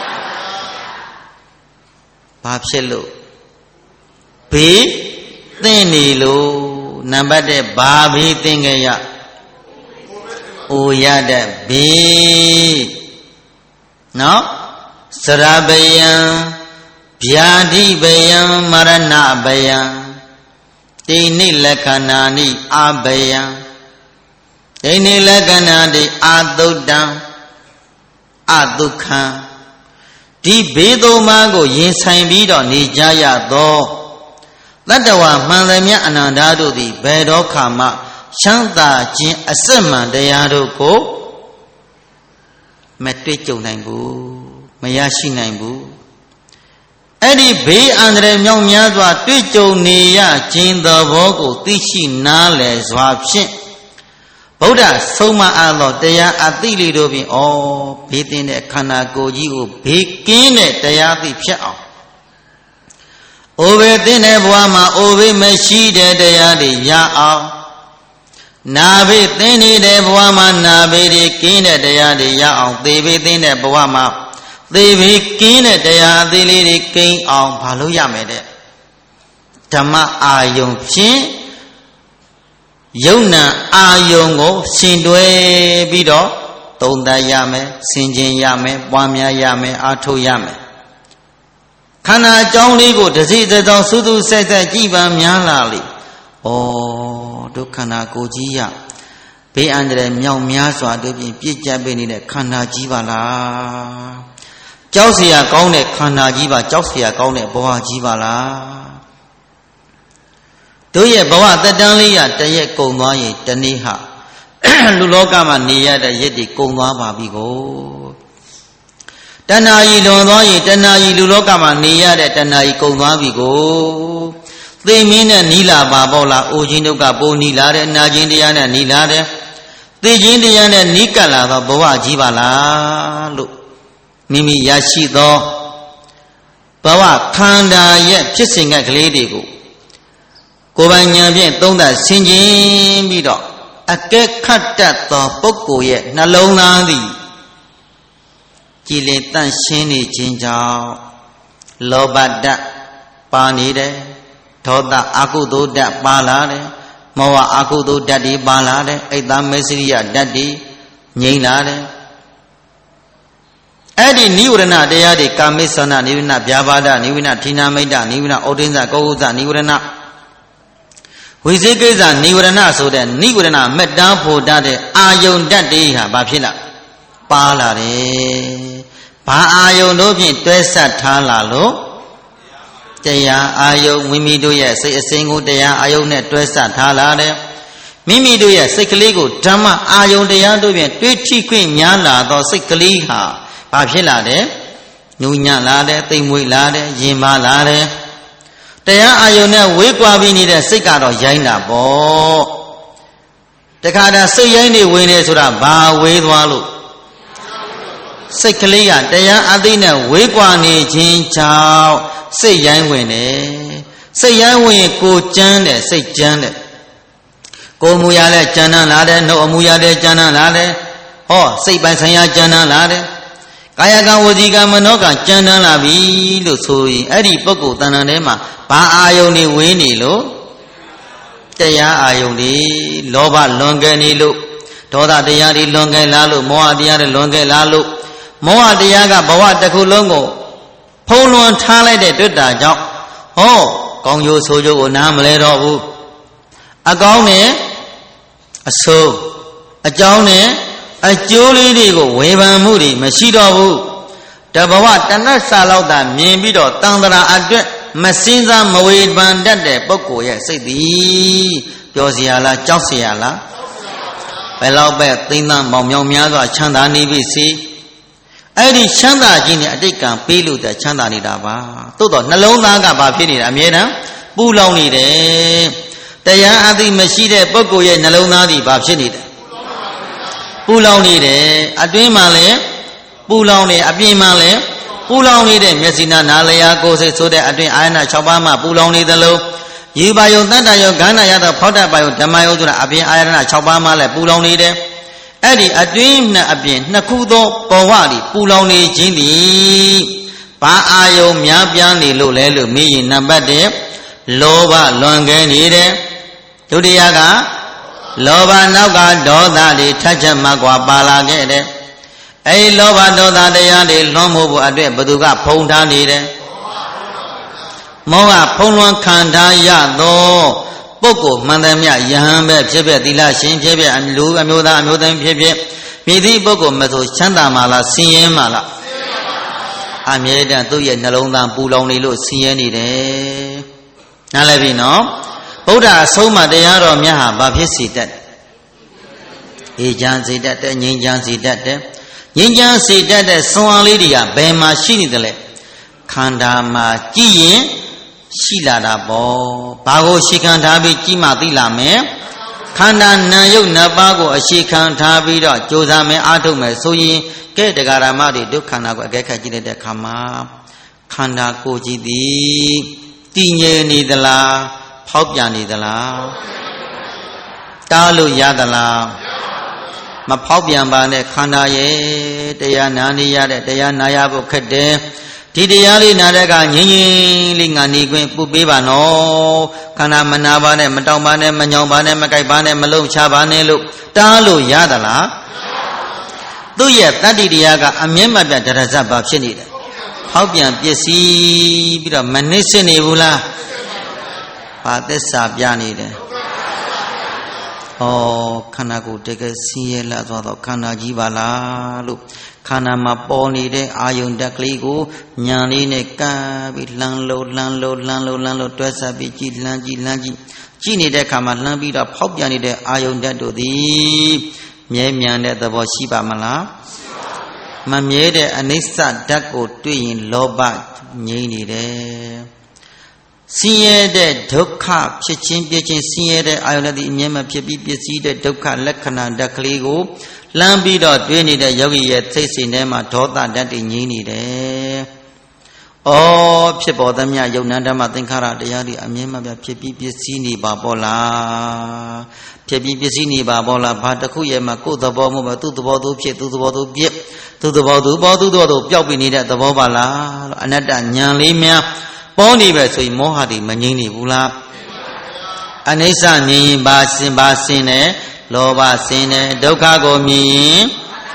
ဘာဖြစ်လို့ဘေးသင့်နေလို့နံပါတ်တစ်ဘာဘေးသင့်ကြရအိုရတဲ့ဘေးနော်စရဘယံဗျာတိဘယံမရဏဘယံတိနိလက္ခဏာနိအာဘယံတိနိလက္ခဏာတိအာသုတ္တံအဒုက္ခံဒီဘေးသုံးပါးကိုရင်ဆိုင်ပြီးတော့နေကြရသောတတ္တဝါမှန်သမျှအနန္တတို့သည်ဘယ်တော့ခါမှချမ်းသာခြင်းအစစ်မှန်တရားတို့ကိုမတွေ့ကြုံနိုင်ဘူးမရရှိနိုင်ဘူးအဲ့ဒီဘေးအန္တရာယ်မြောက်များစွာတွေ့ကြုံနေရခြင်းသဘောကိုသိရှိနားလည်စွာဖြင့်ဗုဒ္ဓဆုံးမအပ်သောတရားအသိလေးတို့ဖြင့်ဩဘေးသင့်တဲ့ခန္ဓာကိုယ်ကြီးကိုဘေးကင်းတဲ့တရားသိဖြစ်အောင်အိုဘေးသင့်တဲ့ဘဝမှာအိုဘေးမရှိတဲ့တရားတွေရအောင်နာဘေးသင့်နေတဲ့ဘဝမှာနာဘေးတွေကင်းတဲ့တရားတွေရအောင်သေဘေးသင့်တဲ့ဘဝမှာသေဘေးကင်းတဲ့တရားအသေးလေးတွေကင်းအောင်ဘာလို့ရမယ်တဲ့ဓမ္မအာယုံဖြင့်ယုံနာအာယုံကိုရှင်တွဲပြီးတော့သုံးသပ်ရမယ်ဆင်ခြင်ရမယ်ပွားများရမယ်အားထုတ်ရမယ်ခန္ဓာအကြောင်းလေးကိုတစ်စိတစ်သောစူးစူးဆက်ဆက်ကြည်ပန်းများလာလေဩဒုက္ခနာကိုယ်ကြီးရဘေးအန္တရာယ်မြောက်များစွာတို့ဖြင့်ပြည့်ကျပ်ပေးနေတဲ့ခန္ဓာကြီးပါလားကြောက်เสียကောင်းတဲ့ခန္ဓာကြီးပါကြောက်เสียကောင်းတဲ့ဘဝကြီးပါလားတို့ရဲ့ဘဝသက်တမ်းလေးရတရက်ကုံသွားရင်တနေ့ဟာလူလောကမှာနေရတဲ့ရက်တွေကုံသွားပါပြီကိုတဏှာကြီးလွန်သွားရင်တဏှာကြီးလူလောကမှာနေရတဲ့တဏှာကြီးကုံသွားပြီကိုသိမင်းနဲ့နီးလာပါပေါ့လားအိုခြင်းဒုက္ခပိုးနီးလာတဲ့နာခြင်းတရားနဲ့နီးလာတဲ့သိခြင်းတရားနဲ့နီးကပ်လာသောဘဝကြီးပါလားလို့မိမိရရှိသောဘဝခန္ဓာရဲ့ဖြစ်စဉ်ကလေးတွေကိုကိုယ်ပိုင်ဉာဏ်ဖြင့်သုံးသပ်ဆင်ခြင်ပြီးတော့အကဲခတ်တတ်သောပုဂ္ဂိုလ်ရဲ့နှလုံးသားသည်ကြည်လင်တန့်ရှင်းနေခြင်းကြောင့်လောဘဓာတ်ပါနေတယ်ဒေါသအကုသိုလ်ဓာတ်ပါလာတယ်မောဟအကုသိုလ်ဓာတ်တွေပါလာတယ်အိတ်သားမေစရိယဓာတ်တွေငြိမ့်လာတယ် Adi Niurana Deadi Kamisana Nivina Vyavada Nivina Tina Maida Nivina Odinza Goza Niurana Wizigeza Niurana so that Niurana met down for that Ayon that day Bapila Palare Pa Ayon Nobi Twesa Talalo Teya Ayo Mimi do yes say a single day Ayon net Twesa Talare Mimi do yes Sikaligo Drama Ayon de Yando Twitchy Queen Yana or Sikaliha Papilla de Nunya Lade, Timui Lade, Jima Lade. They are Iona, Wigwa, we need a cigar or Jaina bo. The Kada say any winner to the bar with Walu. Sikalia, they are Adina, Wigwa, Jin Chow, say Yan winner. Say Yan win, go Jane, say Jane. Go Muyale, Jana Lade, no Muyale, Jana Lade. Oh, say by Saya Jana Lade. Kayaga Wodiga Manoga, Jana Lavi, Lusui, Eddie Poco, Tananema, Pa Ayoni Winilo, Teya Ayoni, Loba Longanilo, Toda Diari Longa Lalu, Moa Diari Longa Lalu, Moa Diaga Bawa Takulongo, Polo and Tale de Duda Job, Oh, Gongyo Sojo, Nam Ledo, a gone, a so, a jone. A jolly digo, Weva Moody, Mashido, Tabawa, Tanasa Lauda, Mibido, Tandra Adre, Masinza, Moed Bandade, Boko, yes, say the Josiala, Josiala, Belobe, Tina, Momiaga, Chanda Nivisi, Edi Chanda Gini, Adika, Pilu, the Chanda Nidaba, Toto, Nalona Bapini, Amena, Puloni, they are the Mashide, Boko, Nalona, the Bapini. Pulau ni de, adui male, pulau ni api male, pulau ni de, mesina nalaya ko se so de adui ayana chopama pulau ni dalo, yubayo tanda yo gana ya to phota bayo damayo jura api ayana chopama le pulau ni de, edi adui na api na kudo bawali pulau ni jindi, pa ayo mya pian ni lo le lo mi yin number de, loba longe ni de, tudiya ka. Loba Naga Doda de Tajamagua Balagede. A Loba Doda de Yadi Lomo Ade Baduga Ponda Nide. Moa Ponwan Kanda Yado Boko Mandamia Yambe Jebe Dila Shin Jebe and Lu Amuda Amudan Pebe. Midi Boko Meto Chanda Mala Sien Mala. I made a two year Nalonda Puloni Lu Sieni de Nalavino. Buddha Soma de Yaro Miaha Babisi that Ejan say that, Ninjan say that, Ninjan say that, Swan Lydia, Bema Shinidale, Kandama Jiyin, Shila Bo, Bago Shikan Tabi, Jima Dilame, Kanda Nayo Nabago, a Shikan Tabi, Josame Atome, Soyi, Get the Garamadi, Dukana, Gekajide de Kama, Kanda Koji di, Tinye Nidala. Popya Nidala Talu Yadala Mapopya Bane Kanda ye, Dea Nani Yade, Dea Nayabu Kede, Tidiali Nadega, Yin Lingani, Pubiba no, Kana Manabane, Matomane, Manobane, Makaibane, Malu Chabane, Talu Yadala Do ye, Tadi Diaga, Amema Terazaba Chinida Popya Piesi, Bida Manisini Vula. This Sabiani. Oh, Kanago take a Siela, Kana Jivala, look, Kana Maponi de Ayon Dakligo, Yanine Kabi, Landlord, Landlord, Landlord, Landlord, Twessa, Bichi, Langi, Langi, Gini de Kamalambi, the Popiani de Ayon Dado, the Miamian de the Washiba Mala, Mamie de Anissa Dako, twin Loba, Nini de. Siye de Doka, Chichin, Pichin, Siye de Iona the Yama Pipi, the Doka, Lekana, Dakligo, Lambido, Dwini, the Yogi, Tassi Nema, Tota, that in Yini de. Oh, Pipodamia, Yonanda, Tinkara, the Yadi, Amima, Pipi, Pisini, Babola, Pipi, Pisini, Babola, Patakuya, Mako, the Bomo, to the Bodo, Pit, to the Bodo, Pip, to the Bodo, Bodo, Bodo, Jobini, at the Bobala, another Yanlimia. Pony Vesui Mohadi Manini Vula Anisa Ni Basin Basine Loba Sine Dokago Mi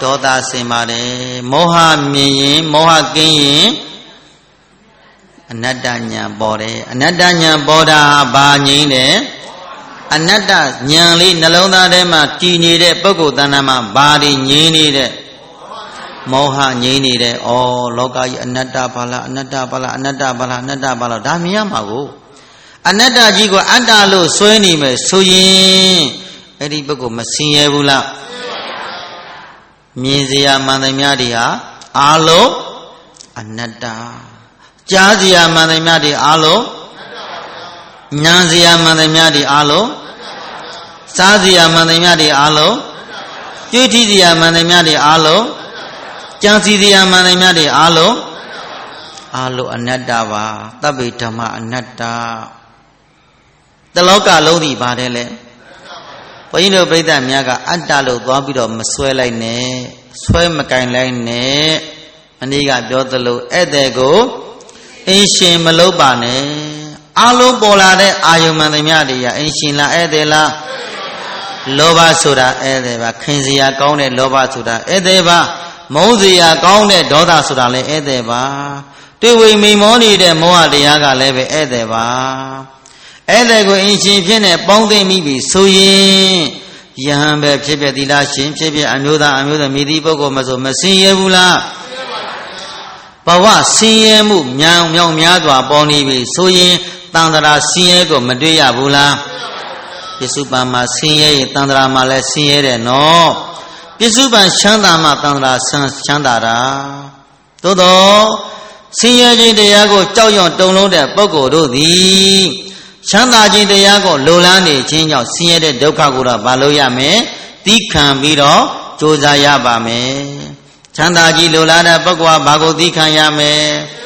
ဒေါသစင်ပါတယ်မောဟမြင်ရင်မောဟကင်းရင်အနတ္တဉာဏ်ပေါ်တယ်အနတ္တဉာဏ်ပေါ်တာဘာငြိမ်းတယ်အနတ္တဉာဏ်လေးနှလုံးသားထဲမှာတည်နေတဲ့ပုဂ္ဂိုလ်တဏ္ဍာမှာဘာတွေငြိမ်းနေတဲ့မောဟငြိမ်းနေတယ်ဩလောကကြီးအနတ္တဘာလားအနတ္တဘာလားအနတ္တဘာလားအနတ္တဘာလားဒါမြင်ရမှာကိုအနတ္တကြီးကိုအတ္တလို့ဆွဲနေမယ်ဆိုရင်အဲ့ဒီပုဂ္ဂိုလ်မဆင်းရဲဘူးလားမြင်စရာမှန်သမျှတွေဟာအာလုံးအနတ္တကြားစရာမှန်သမျှတွေအာလုံးဉာဏ်စရာမှန်သမျှတွေအာလုံးစားစရာမှန်သမျှတွေအာလုံးတွေ့ထိစရာမှန်သမျှတွေအာလုံးကြံစီစရာမှန်သမျှတွေအာလုံးအာလုံးအနတ္တပါသဗ္ဗေဓမ္မအနတ္တတလောကလုံးဒီပါတယ်လေဘုန်းကြီးတို့ပြိဿများကအတ္တလို့သွားပြီးတော့မဆွဲလိုက်နဲ့ဆွဲမကင်လိုက်နဲ့မနေ့ကပြောသလိုဧည့်သည်ကိုအင်းရှင်မလုပ်ပါနဲ့အလုံးပေါ်လာတဲ့အာယုံမှန်သမျှတွေရအင်းရှင်လားဧည့်သည်လားလောဘဆိုတာဧည့်သည်ပါခင်စရာကောင်းတဲ့လောဘဆိုတာဧည့်သည်ပါမုန်းစရာကောင်းတဲ့ဒေါသဆိုတာလည်းဧည့်သည်ပါတွေ့ဝိမိန်မောနေတဲ့မောဟတရားကလည်းပဲဧည့်သည်ပါအဲ့ဒါကိုအင်းရှင်ဖြစ်နေပေါင်းသိမ့်မိပြီဆိုရင်ယဟန်ပဲဖြစ်ဖြစ်သီလရှင်ဖြစ်ဖြစ်အမျိုးသားအမျိုးသမီးဒီပုဂ္ဂိုလ်မဆိုမဆင်းရဲဘူးလားဘဝဆင်းရဲမှုမြောင်မြောင်များစွာပေါ်နေပြီဆိုရင်တန်ត្រာဆင်းရဲကိုမတွေ့ရဘူးလားပြစ္ဆုပန်မှာဆင်းရဲရင်တန်ត្រာမှာလည်းဆင်းရဲတယ်နော်ပြစ္ဆုပန်ချမ်းသာမှတန်ត្រာဆန်းချမ်းသာတာသို့တော့ဆင်းရဲခြင်းတရားကိုကြောက်ရွံ့တုန်လုံးတဲ့ပုဂ္ဂိုလ်တို့သည်ချမ်းသာခြင်းတရားကိုလိုလားနေခြင်းကြောင့်ဆင်းရဲတဲ့ဒုက္ခကိုတော့မလုပ်ရမယ်သီးခံပြီးတော့ကြိုးစားရပါမယ်ချမ်းသာကြီးလိုလားတဲ့ပုဂ္ဂိုလ်ကဘာကိုသီးခံရမယ်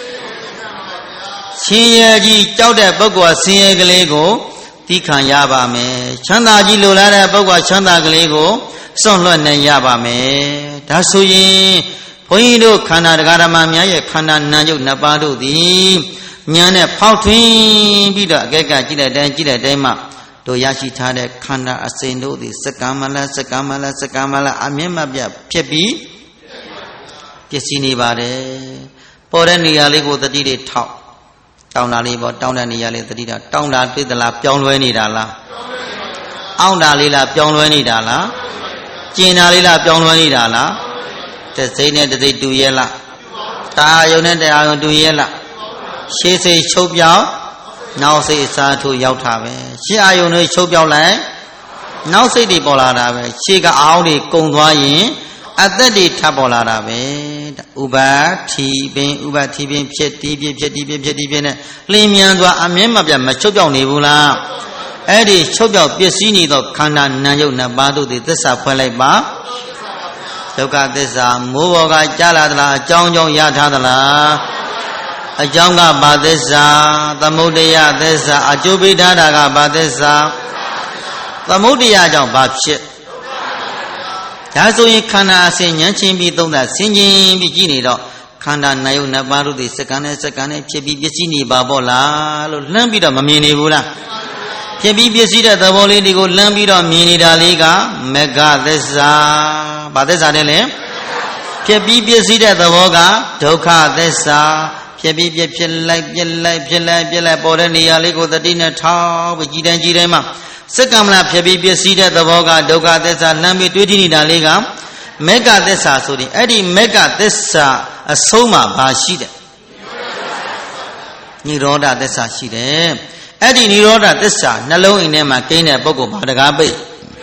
ဆင်းရဲကြီးကြောက်တဲ့ပုဂ္ဂိုလ်ကဆင်းရဲကလေးကိုသီးခံရပါမယ်ချမ်းသာကြီးလိုလားတဲ့ပုဂ္ဂိုလ်ကချမ်းသာကလေးကိုစွန့်လွတ်နိုင်ရပါမယ်ဒါဆိုရင်ဘုန်းကြီးတို့ခန္ဓာတရားဓမ္မများရဲ့ခန္ဓာနာယုတ်နှစ်ပါးတို့သည်ဉာဏ်နဲ့ဖောက်ထွင်းပြီးတော့အကဲကကြည့်တဲ့တိုင်းကြည့်တဲ့တိုင်းမှာတို့ရရှိထားတဲ့ခန္ဓာအစဉ်တို့သည်စကမ္မလစကမ္မလစကမ္မလအမြင့်မပြတ်ဖြစ်ပြီးပျက်စီးနေပါတယ်ပေါ်တဲ့နေရာလေးကိုတတိတွေထောက်တောင်းတာလေးပေါ့တောင်းတဲ့နေရာလေးတတိတာတောင်းတာပြစ်သလားပြောင်းလဲနေတာလားအောင့်တာလေးလားပြောင်းလဲနေတာလားကျင်တာလေးလားပြောင်းလဲနေတာလားတစ်စိမ့်နဲ့တစ်စိမ့်တူရဲ့လားတအာယုံနဲ့တအာယုံတူရဲ့လားရှေးစိတ်ချုပ်ပြောင်းနောက်စိတ်အစားထိုးရောက်တာပဲရှေးအာယုံတွေချုပ်ပြောင်းလိုက်နောက်စိတ်တွေပေါ်လာတာပဲရှေးကအာအောင်တွေကုံသွားရင်အသက်တွေထပ်ပေါ်လာတာပဲဥပါထီပင်ဥပါထီပင်ဖြစ်တီးဖြစ်ဖြစ်တီးဖြစ်ဖြစ်တီးဖြစ်နဲ့လင်းမြန်စွာအမြဲမပြတ်မချုပ်ပြောင်းနေဘူးလားအဲ့ဒီချုပ်ပြောင်းပျက်စီးနေသောခန္ဓာနာယုတ်နှစ်ပါးတို့သည်သစ္စာဖွဲ့လိုက်ပါဒုက္ခသစ္စာမိုးဘောကကြားလာသလားအကြောင်းကြောင့်ရထားသလားအကြောင်းကဘာသစ္စာသမုဒယသစ္စာအကျိုးပေးထားတာကဘာသစ္စာသမုဒယကြောင့်ဘာဖြစ်ဒါဆိုရင်ခန္ဓာအစဉ်ဉာဏ်ချင်းပြီးသုံးတာဆင်ခြင်ပြီးကြည့်နေတော့ခန္ဓာနာယုတ်နှစ်ပါးတို့သည်စက္ကန့်နဲ့စက္ကန့်နဲ့ဖြစ်ပြီးပျက်စီးနေပါပေါ့လားလို့လှမ်းပြီးတော့မမြင်နေဘူးလားဖြစ်ပြီးပျက်စီးတဲ့သဘောလေးတွေကိုလှမ်းပြီးတော့မြင်နေတာလေးကမဂ္ဂသစ္စာဘာသစ္စာလဲလဲဖြစ်ပြီးပျက်စီးတဲ့သဘောကဒုက္ခသစ္စာဖြစ်ပြီးပြက်ဖြစ်လိုက်ပြက်လိုက်ဖြစ်လိုက်ပြက်လိုက်ပေါ်တဲ့နေရာလေးကိုတတိနဲ့ထောက်ပြီးကြည်တိုင်းကြည်တိုင်းမှာစက္ကမလဖြစ်ပြီးပျက်စီးတဲ့သဘောကဒုက္ခသစ္စာလှမ်းပြီးတွေးကြည့်နေတာလေးကမေဃသစ္စာဆိုရင်အဲ့ဒီမေဃသစ္စာအဆုံးမှာဘာရှိတယ်နိရောဓသစ္စာရှိတယ်အဲ့ဒီနိရောဓသစ္စာနှလုံးအိမ်ထဲမှာကိန်းတဲ့ပုဂ္ဂိုလ်ဘာတကားပိတ်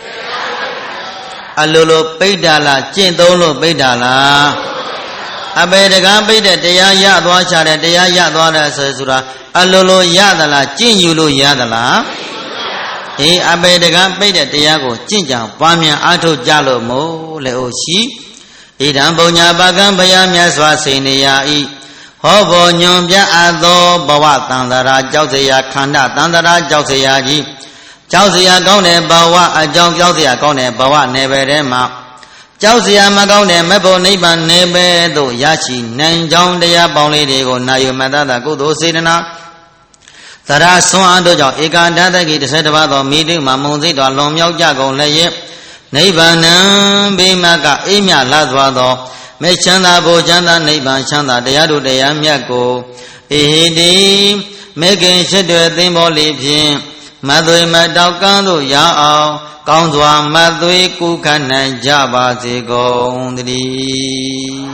အလိုလိုပိတ်တာလားကျင့်သုံးလို့ပိတ်တာလားအပေတကားပိတ်တဲ့တရားရသွားချတဲ့တရားရသွားတယ်ဆိုဆိုတာအလိုလိုရသလားကျင့်ယူလို့ရသလားအေးအပေတကားပိတ်တဲ့တရားကိုကျင့်ကြံပွားများအားထုတ်ကြလို့မို့လေအိုရှိဣဒံပုညပါကံဘုရားမြတ်စွာစိန်နေရဤဟောဘောညွန်ပြအပ်သောဘဝတန်တရာကြောက်စရာခန္ဓာတန်တရာကြောက်စရာကြီးကြောက်စရာကောင်းတဲ့ဘဝအကြောင်းကြောက်စရာကောင်းတဲ့ဘဝနယ်ပယ်ထဲမှာကြောက်စရာမကောင်းတဲ့မဘုံနိဗ္ဗာန်နယ်ပယ်သို့ရရှိနိုင်ကြောင်းတရားပေါင်းလေးတွေကိုနာယုမတ္တသာကုသိုလ်စေတနာသရဆွမ်းအားတို့ကြောင့်ဧကာဒတကိတစ်ဆက်တစ်ပါးသောမိတုမမုံစိတ်တော်လွန်မြောက်ကြကုန်လည်းရဲ့နိဗ္ဗာန်ဘေးမကအေးမြလှစွာသောမေချမ်းသာဘုချမ်းသာနိဗ္ဗာန်ချမ်းသာတရားတို့တရားမြတ်ကိုအေဟိတိမေခင်ရှိတွေသင်္ဘောလေးဖြင့်မသွေမတောက်ကန်းသို့ရအောင်ကောင်းစွာမသွေကုခနိုင်ကြပါစေကုန်သတည်း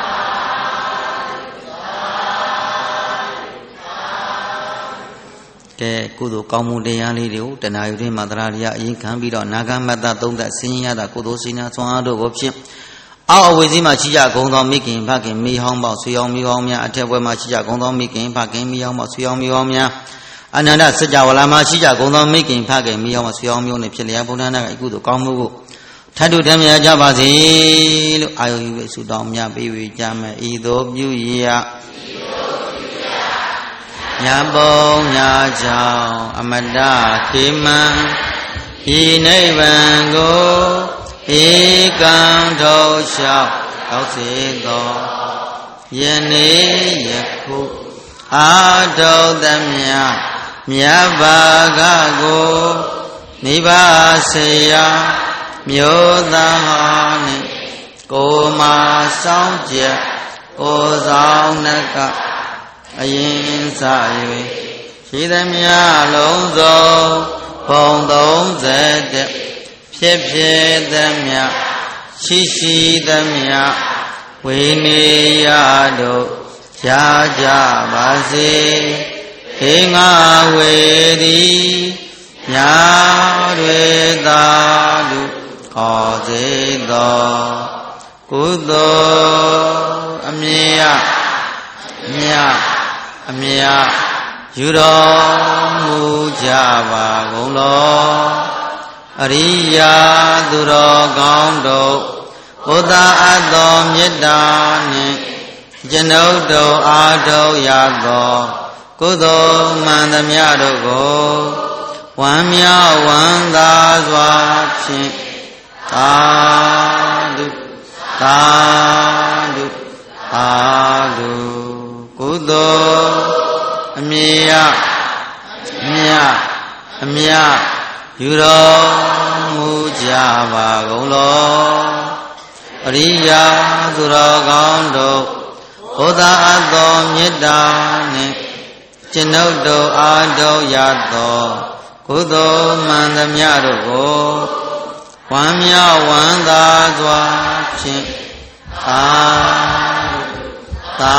ကဲကုသိုလ်ကောင်းမှုတရားလေးတွေကိုတဏှာယူတွင်မှာတရားတရားအရင်ခံပြီးတော့နာဂမတ္တသုံးသက်ဆင်းရဲတာကုသိုလ်စိနာဆွမ်းအားတို့ကိုဖြင့်အောက်အဝေစီမှာရှိကြဂုံတော်မိခင်ဖခင်မိဟောင်းပေါဆွေအောင်မိဟောင်းများအထက်ဘွယ်မှာရှိကြဂုံတော်မိခင်ဖခင်မိဟောင်းပေါဆွေအောင်မိဟောင်းများအနန္တစัจ java လာမှာရှိကြဂုံတော်မိခင်ဖခင်မိဟောင်းပေါဆွေအောင်မျိုးနဲ့ဖြစ်လျက်ဘုရားနာကကုသိုလ်ကောင်းမှုကိုထပ်တူတမ်းမြတ်ကြပါစေလို့အာယုယူဆုတောင်းမြတ်ပေးဝေကြမယ်ဤသို့ပြုရညာပုံညာကြောင့်အမတခေမံဤနိဗ္ဗာန်ကိုဧကံထောလျှောက်ရောက်စေသောယနေ့ယခုအာထုသမျှမြတ်ဘာကကိုနိဗ္ဗာန်စေရာမြို့သားနှင့်ကိုမာဆောင်ကျက်ကိုဆောင်နကအရင်စ၍ရှိသမျှလုံးစုံဘုံသုံးဆယ်တက်ဖြစ်ဖြစ်သမျှရှိရှိသမျှဝိနေယတို့ကြာကြပါစေခေငါဝေသည်ညာတွေသာလူခေါ်စေသောကုသိုလ်အမြတ်မြတ်အမြတ်ယူတော်မူကြပါကုန်လောအရိယာသူတော်ကောင်းတို့ဘုရားအပ်သောမေတ္တာနှင့်ကျွန်ုပ်တို့အားထုတ်ရသောကုသိုလ်မှန်သမျှတို့ကိုဝမ်းမြောက်ဝမ်းသာစွာဖြင့်သာဓုသာဓုသာဓုကုသိုလ်အမြတ်မြတ်အမြတ်ယူတော်မူကြပါကုန်လောအရိယာသူတော်ကောင်းတို့ဘုရားအပ်သောမေတ္တာနှင့်ကျွန်ုပ်တို့အားထုတ်ရသောကုသိုလ်မှန်သမျှတို့ကိုဝမ်းမြောက်ဝမ်းသာစွာဖြင့်သာသာ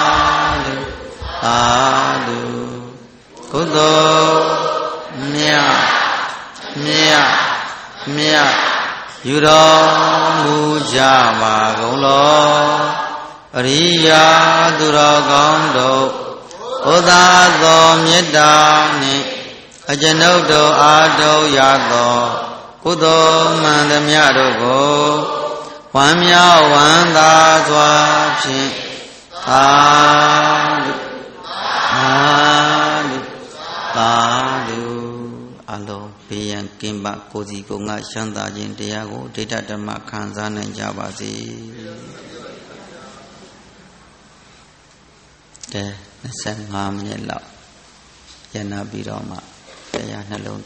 သာဓုကုသိုလ်မြတ်မြတ်မြတ်ယူတော်မူကြပါကုန်လောအရိယာသူတော်ကောင်းတို့ဘုရားသောမေတ္တာနှင့်အကျွန်ုပ်တို့အားထုတ်ရသောကုသိုလ်မှန်သမျှတို့ကိုဝမ်းမြောက်ဝမ်းသာစွာဖြင့်သာဓုသာဓုသာဓုအလုံးဘေးရန်ကင်းပါကိုယ်စီကိုယ်ငါချမ်းသာခြင်းတရားကိုဒိဋ္ဌဓမ္မခံစားနိုင်ကြပါစေကဲ၂၅မိနစ်လောက်ရနာပြီးတော့မှတရားနှလုံး